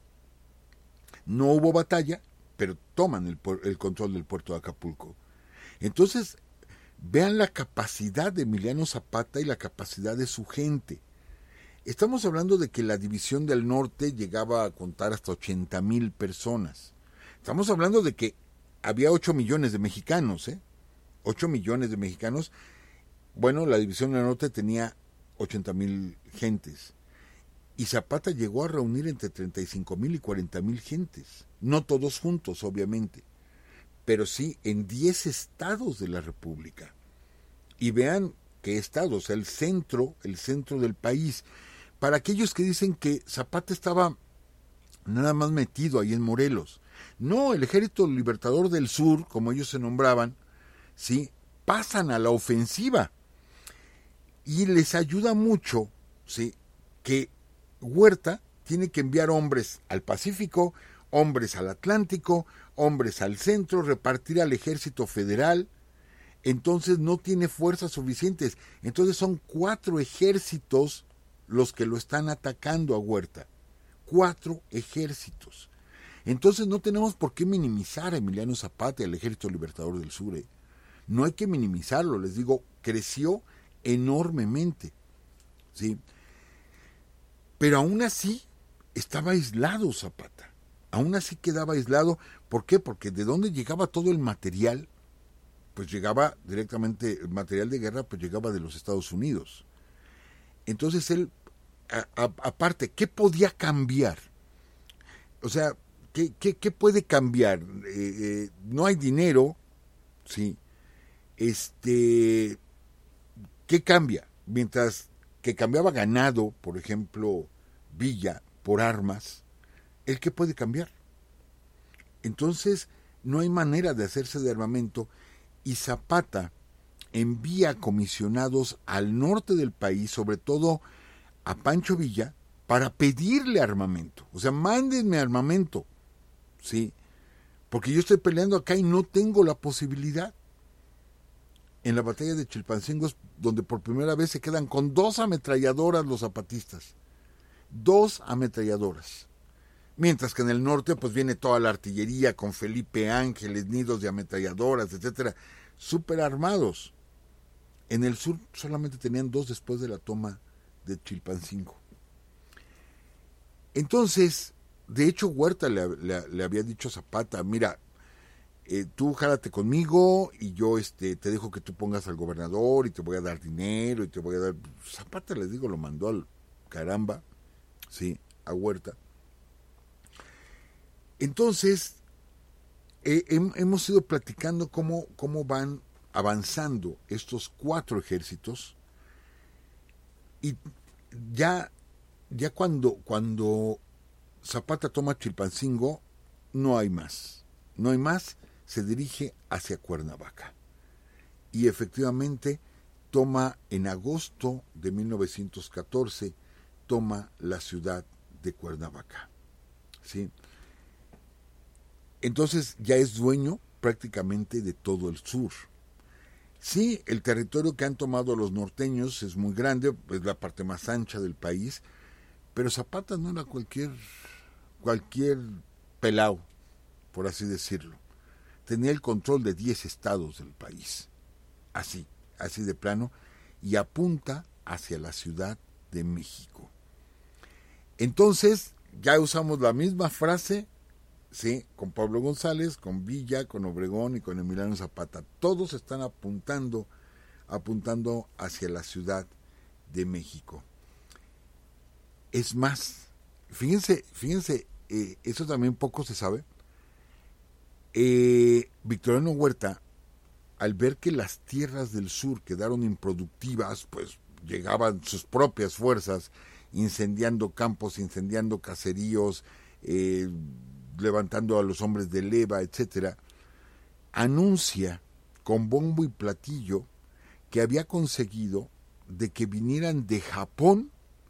No hubo batalla, pero toman el control del puerto de Acapulco. Entonces, vean la capacidad de Emiliano Zapata y la capacidad de su gente. Estamos hablando de que la División del Norte llegaba a contar hasta 80,000 personas. Estamos hablando de que había 8 millones de mexicanos, 8 millones de mexicanos. Bueno, la División del Norte tenía 80,000 gentes. Y Zapata llegó a reunir entre 35,000 y 40,000 gentes. No todos juntos, obviamente, pero sí en 10 estados de la República. Y vean qué estados, o sea, el centro del país. Para aquellos que dicen que Zapata estaba nada más metido ahí en Morelos. No, el Ejército Libertador del Sur, como ellos se nombraban, sí, pasan a la ofensiva. Y les ayuda mucho, sí, que Huerta tiene que enviar hombres al Pacífico, hombres al Atlántico, hombres al centro, repartir al Ejército Federal. Entonces no tiene fuerzas suficientes. Entonces son 4 ejércitos los que lo están atacando a Huerta. 4 ejércitos. Entonces no tenemos por qué minimizar a Emiliano Zapata y al Ejército Libertador del Sur. No hay que minimizarlo, les digo, creció enormemente, ¿sí? Pero aún así estaba aislado Zapata. Aún así quedaba aislado. ¿Por qué? Porque ¿de dónde llegaba todo el material? Pues llegaba directamente, el material de guerra pues llegaba de los Estados Unidos. Entonces él, aparte, ¿qué podía cambiar? O sea, ¿qué puede cambiar? No hay dinero, ¿sí? ¿Qué cambia? Mientras que cambiaba ganado, por ejemplo, Villa, por armas, ¿el qué puede cambiar? Entonces, no hay manera de hacerse de armamento, y Zapata envía comisionados al norte del país, sobre todo a Pancho Villa, para pedirle armamento. O sea, mándenme armamento, ¿sí? Porque yo estoy peleando acá y no tengo la posibilidad. En la batalla de Chilpancingo, donde por primera vez se quedan con 2 ametralladoras los zapatistas. 2 ametralladoras. Mientras que en el norte pues viene toda la artillería con Felipe Ángeles, nidos de ametralladoras, etcétera, súper armados. En el sur solamente tenían 2 después de la toma de Chilpancingo. Entonces, de hecho Huerta le había dicho a Zapata, mira, tú jálate conmigo y yo te dejo que tú pongas al gobernador y te voy a dar dinero y te voy a dar... Zapata, les digo, lo mandó al caramba, sí, a Huerta. Entonces, hemos ido platicando cómo van avanzando estos 4 ejércitos, y ya cuando Zapata toma Chilpancingo, no hay más, se dirige hacia Cuernavaca, y efectivamente toma en agosto de 1914, toma la ciudad de Cuernavaca, ¿sí? Entonces ya es dueño prácticamente de todo el sur. Sí, el territorio que han tomado los norteños es muy grande, es la parte más ancha del país, pero Zapata no era cualquier pelao, por así decirlo. Tenía el control de 10 estados del país, así de plano, y apunta hacia la Ciudad de México. Entonces, ya usamos la misma frase, sí, con Pablo González, con Villa, con Obregón y con Emiliano Zapata. Todos están apuntando apuntando hacia la Ciudad de México. Es más, fíjense, eso también poco se sabe. Victoriano Huerta, al ver que las tierras del sur quedaron improductivas, pues llegaban sus propias fuerzas incendiando campos, incendiando caseríos, levantando a los hombres de leva, etcétera, anuncia con bombo y platillo que había conseguido de que vinieran de Japón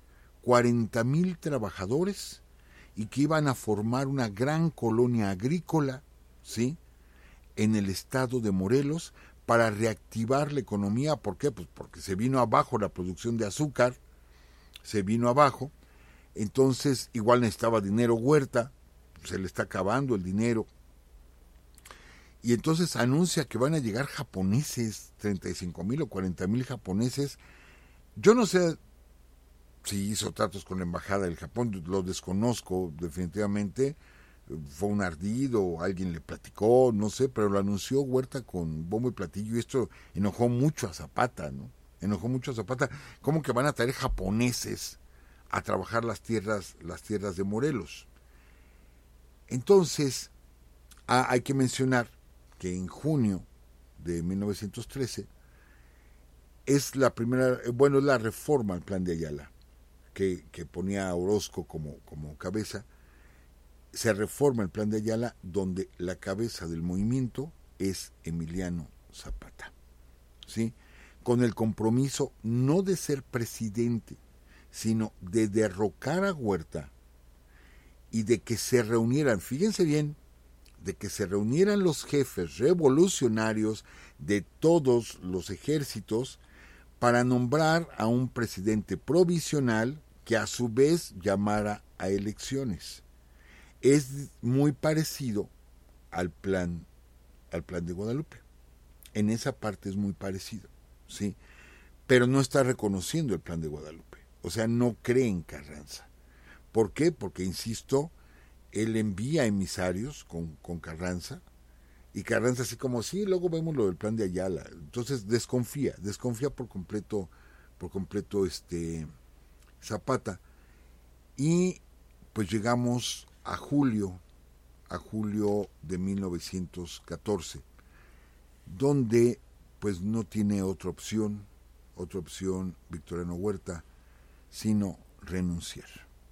40,000 trabajadores y que iban a formar una gran colonia agrícola, ¿sí?, en el estado de Morelos para reactivar la economía. ¿Por qué? Pues porque se vino abajo la producción de azúcar, se vino abajo, entonces igual necesitaba dinero Huerta, se le está acabando el dinero, y entonces anuncia que van a llegar japoneses, 35,000 o 40,000 japoneses. Yo no sé si hizo tratos con la embajada del Japón, lo desconozco definitivamente, fue un ardido, alguien le platicó, no sé, pero lo anunció Huerta con bombo y platillo, y esto enojó mucho a Zapata, ¿no? Enojó mucho a Zapata. ¿Cómo que van a traer japoneses a trabajar las tierras de Morelos? Entonces, hay que mencionar que en junio de 1913 es la primera, es la reforma al Plan de Ayala, que ponía a Orozco como cabeza. Se reforma el Plan de Ayala, donde la cabeza del movimiento es Emiliano Zapata, ¿sí?, con el compromiso no de ser presidente, sino de derrocar a Huerta y de que se reunieran, fíjense bien, de que se reunieran los jefes revolucionarios de todos los ejércitos para nombrar a un presidente provisional que a su vez llamara a elecciones. Es muy parecido al plan de Guadalupe. En esa parte es muy parecido, ¿sí? Pero no está reconociendo el plan de Guadalupe. O sea, no cree en Carranza. ¿Por qué? Porque, insisto, él envía emisarios con Carranza, y Carranza así como, sí, luego vemos lo del plan de Ayala. Entonces desconfía por completo Zapata. Y pues llegamos a julio de 1914, donde pues no tiene otra opción Victoriano Huerta, sino renunciar.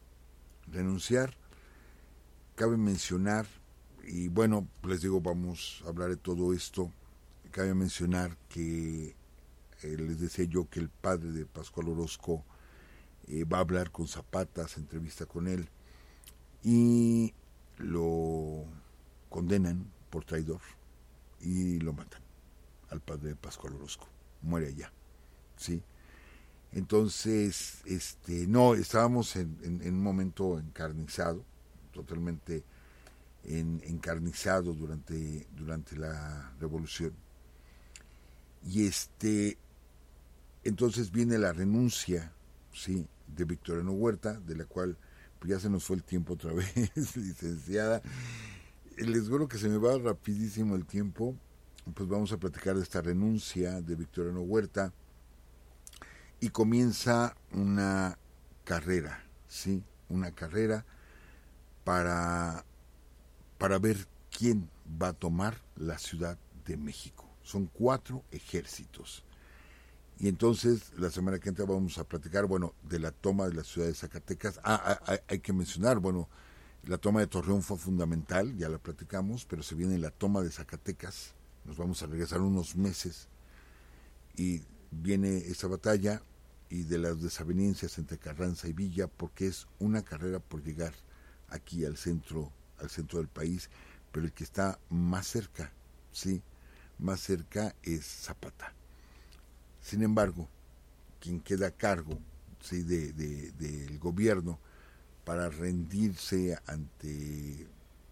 Cabe mencionar, y bueno, les digo, vamos a hablar de todo esto, cabe mencionar que les decía yo que el padre de Pascual Orozco va a hablar con Zapata, se entrevista con él, y lo condenan por traidor y lo matan al padre de Pascual Orozco, muere allá, ¿sí? Entonces, estábamos en un momento encarnizado, totalmente encarnizado durante la revolución, y entonces viene la renuncia, sí, de Victoriano Huerta, de la cual pues ya se nos fue el tiempo otra vez, licenciada. Les juro que se me va rapidísimo el tiempo. Pues vamos a platicar de esta renuncia de Victoriano Huerta, y comienza una carrera, ¿sí? Una carrera para ver quién va a tomar la Ciudad de México. Son 4 ejércitos. Y entonces, la semana que entra vamos a platicar, de la toma de la ciudad de Zacatecas. Hay que mencionar, la toma de Torreón fue fundamental, ya la platicamos, pero se viene la toma de Zacatecas. Nos vamos a regresar unos meses y viene esa batalla, y de las desavenencias entre Carranza y Villa, porque es una carrera por llegar aquí al centro del país, pero el que está más cerca, sí, más cerca es Zapata. Sin embargo, quien queda a cargo, sí, del gobierno para rendirse ante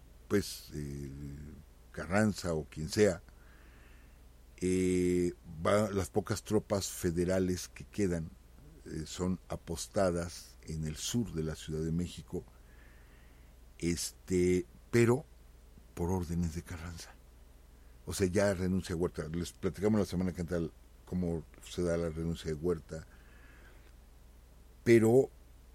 Carranza o quien sea, las pocas tropas federales que quedan son apostadas en el sur de la Ciudad de México, pero por órdenes de Carranza. O sea, ya renuncia Huerta. Les platicamos la semana que entra cómo se da la renuncia de Huerta, pero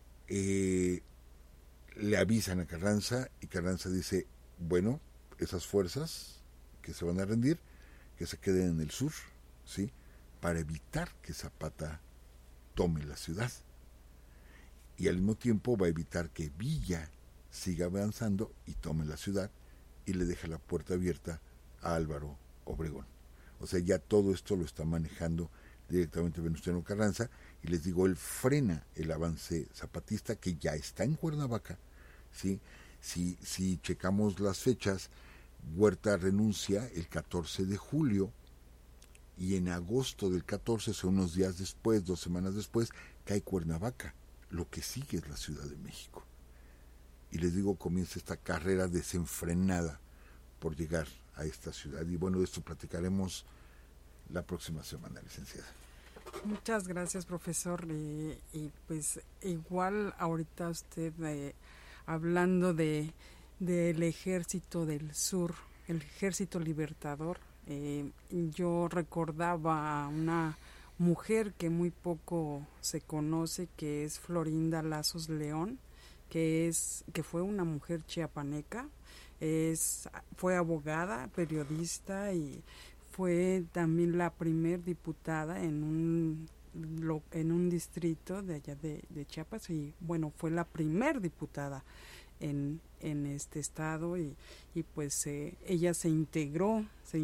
le avisan a Carranza y Carranza dice, bueno, esas fuerzas que se van a rendir, que se queden en el sur, ¿sí?, para evitar que Zapata tome la ciudad. Y al mismo tiempo va a evitar que Villa siga avanzando y tome la ciudad y le deja la puerta abierta a Álvaro Obregón. O sea, ya todo esto lo está manejando directamente Venustiano Carranza, y les digo, él frena el avance zapatista que ya está en Cuernavaca, ¿sí? Si checamos las fechas, Huerta renuncia el 14 de julio, y en agosto del 14, son unos días después, 2 semanas después, cae Cuernavaca. Lo que sigue es la Ciudad de México. Y les digo, comienza esta carrera desenfrenada por llegar a esta ciudad. Y bueno, de esto platicaremos la próxima semana, licenciada. Muchas gracias, profesor. Y pues igual ahorita usted hablando del Ejército del Sur, el Ejército Libertador, yo recordaba a una mujer que muy poco se conoce, que es Florinda Lazos León, que fue una mujer chiapaneca, fue abogada, periodista, y fue también la primer diputada en un distrito de allá de Chiapas, y bueno, fue la primer diputada en este estado, y pues ella se integró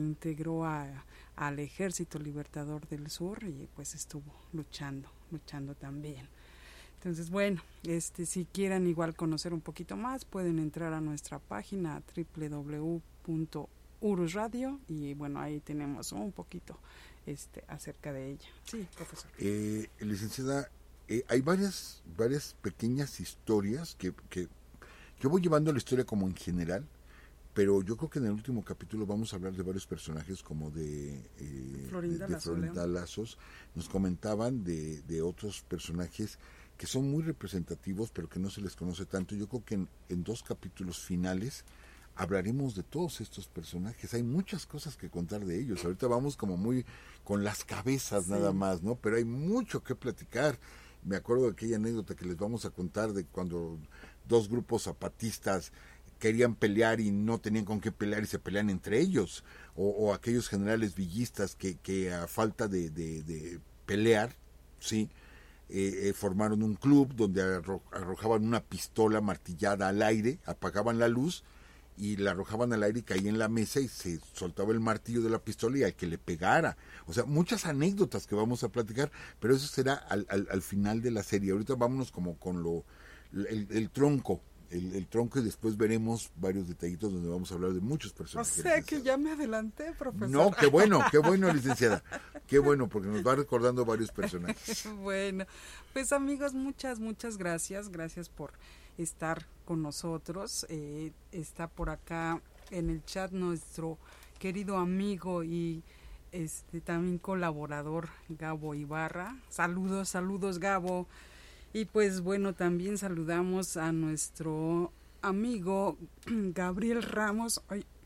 al Ejército Libertador del Sur, y pues estuvo luchando también. Entonces, bueno, si quieren igual conocer un poquito más, pueden entrar a nuestra página www.urusradio, y bueno, ahí tenemos un poquito acerca de ella. Sí, profesor. Licenciada, hay varias pequeñas historias que yo voy llevando la historia como en general, pero yo creo que en el último capítulo vamos a hablar de varios personajes, como de Florinda Lazos. Nos comentaban de otros personajes que son muy representativos, pero que no se les conoce tanto. Yo creo que en 2 capítulos finales hablaremos de todos estos personajes. Hay muchas cosas que contar de ellos. Ahorita vamos como muy con las cabezas, sí, nada más, ¿no? Pero hay mucho que platicar. Me acuerdo de aquella anécdota que les vamos a contar de cuando 2 grupos zapatistas querían pelear y no tenían con qué pelear y se pelean entre ellos, o aquellos generales villistas que a falta de pelear, sí, formaron un club donde arrojaban una pistola martillada al aire, apagaban la luz y la arrojaban al aire y caía en la mesa y se soltaba el martillo de la pistola y al que le pegara. O sea, muchas anécdotas que vamos a platicar, pero eso será al final de la serie. Ahorita vámonos como con el tronco, el tronco, y después veremos varios detallitos donde vamos a hablar de muchos personajes. O sea que ya me adelanté, profesor. No, qué bueno, licenciada. Qué bueno, porque nos va recordando varios personajes. Bueno, pues amigos, muchas gracias. Gracias por estar con nosotros. Está por acá en el chat nuestro querido amigo y también colaborador Gabo Ibarra. Saludos Gabo. Y pues bueno, también saludamos a nuestro amigo Gabriel Ramos,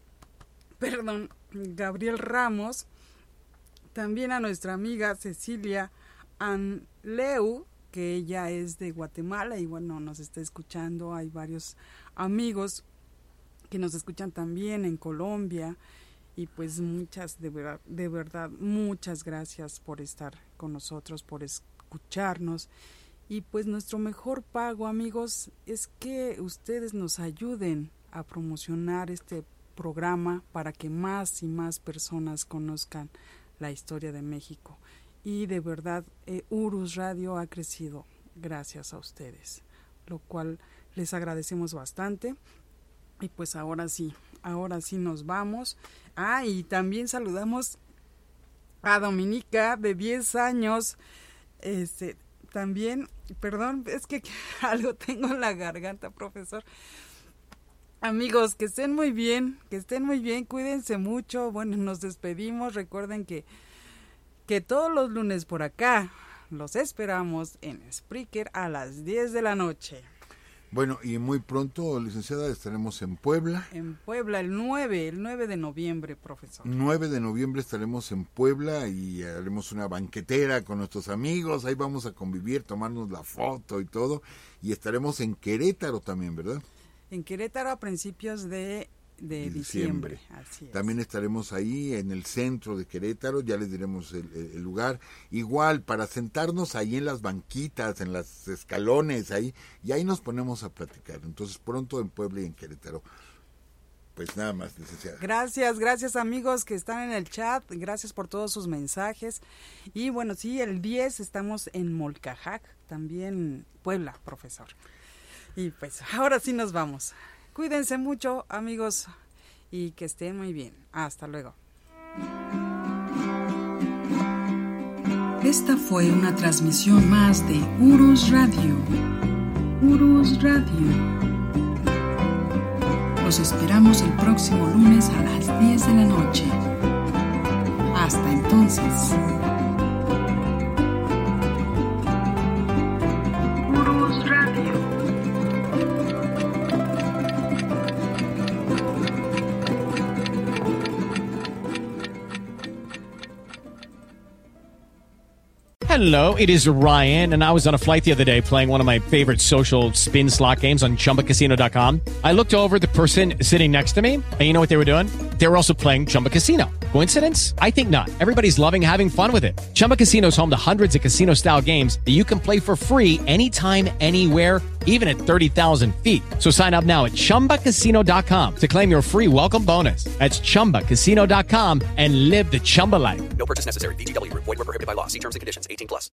también a nuestra amiga Cecilia Anleu, que ella es de Guatemala y bueno, nos está escuchando. Hay varios amigos que nos escuchan también en Colombia, y pues de verdad, muchas gracias por estar con nosotros, por escucharnos. Y pues nuestro mejor pago, amigos, es que ustedes nos ayuden a promocionar este programa para que más y más personas conozcan la historia de México. Y de verdad, Urus Radio ha crecido gracias a ustedes, lo cual les agradecemos bastante. Y pues ahora sí nos vamos. Y también saludamos a Dominica, de 10 años, también, perdón, es que algo tengo en la garganta, profesor. Amigos, que estén muy bien, cuídense mucho. Bueno, nos despedimos. Recuerden que todos los lunes por acá los esperamos en Spreaker a las 10 de la noche. Bueno, y muy pronto, licenciada, estaremos en Puebla. En Puebla, el 9 de noviembre, profesor. 9 de noviembre estaremos en Puebla y haremos una banquetera con nuestros amigos. Ahí vamos a convivir, tomarnos la foto y todo. Y estaremos en Querétaro también, ¿verdad? En Querétaro a principios de diciembre. Así es. También estaremos ahí en el centro de Querétaro, ya les diremos el lugar. Igual, para sentarnos ahí en las banquitas, en los escalones, ahí, y ahí nos ponemos a platicar. Entonces, pronto en Puebla y en Querétaro. Pues nada más, licenciada. Gracias amigos que están en el chat, gracias por todos sus mensajes. Y bueno, sí, el 10 estamos en Molcajac, también Puebla, profesor. Y pues ahora sí nos vamos. Cuídense mucho, amigos, y que estén muy bien. Hasta luego. Esta fue una transmisión más de Urus Radio. Urus Radio. Los esperamos el próximo lunes a las 10 de la noche. Hasta entonces. Urus Radio. Hello, it is Ryan, and I was on a flight the other day playing one of my favorite social spin slot games on ChumbaCasino.com. I looked over at the person sitting next to me, and you know what they were doing? They were also playing Chumba Casino. Coincidence? I think not. Everybody's loving having fun with it. Chumba Casino is home to hundreds of casino-style games that you can play for free anytime, anywhere, even at 30,000 feet. So sign up now at ChumbaCasino.com to claim your free welcome bonus. That's ChumbaCasino.com and live the Chumba life. No purchase necessary. VGW. Void where prohibited by law. See terms and conditions. 18+.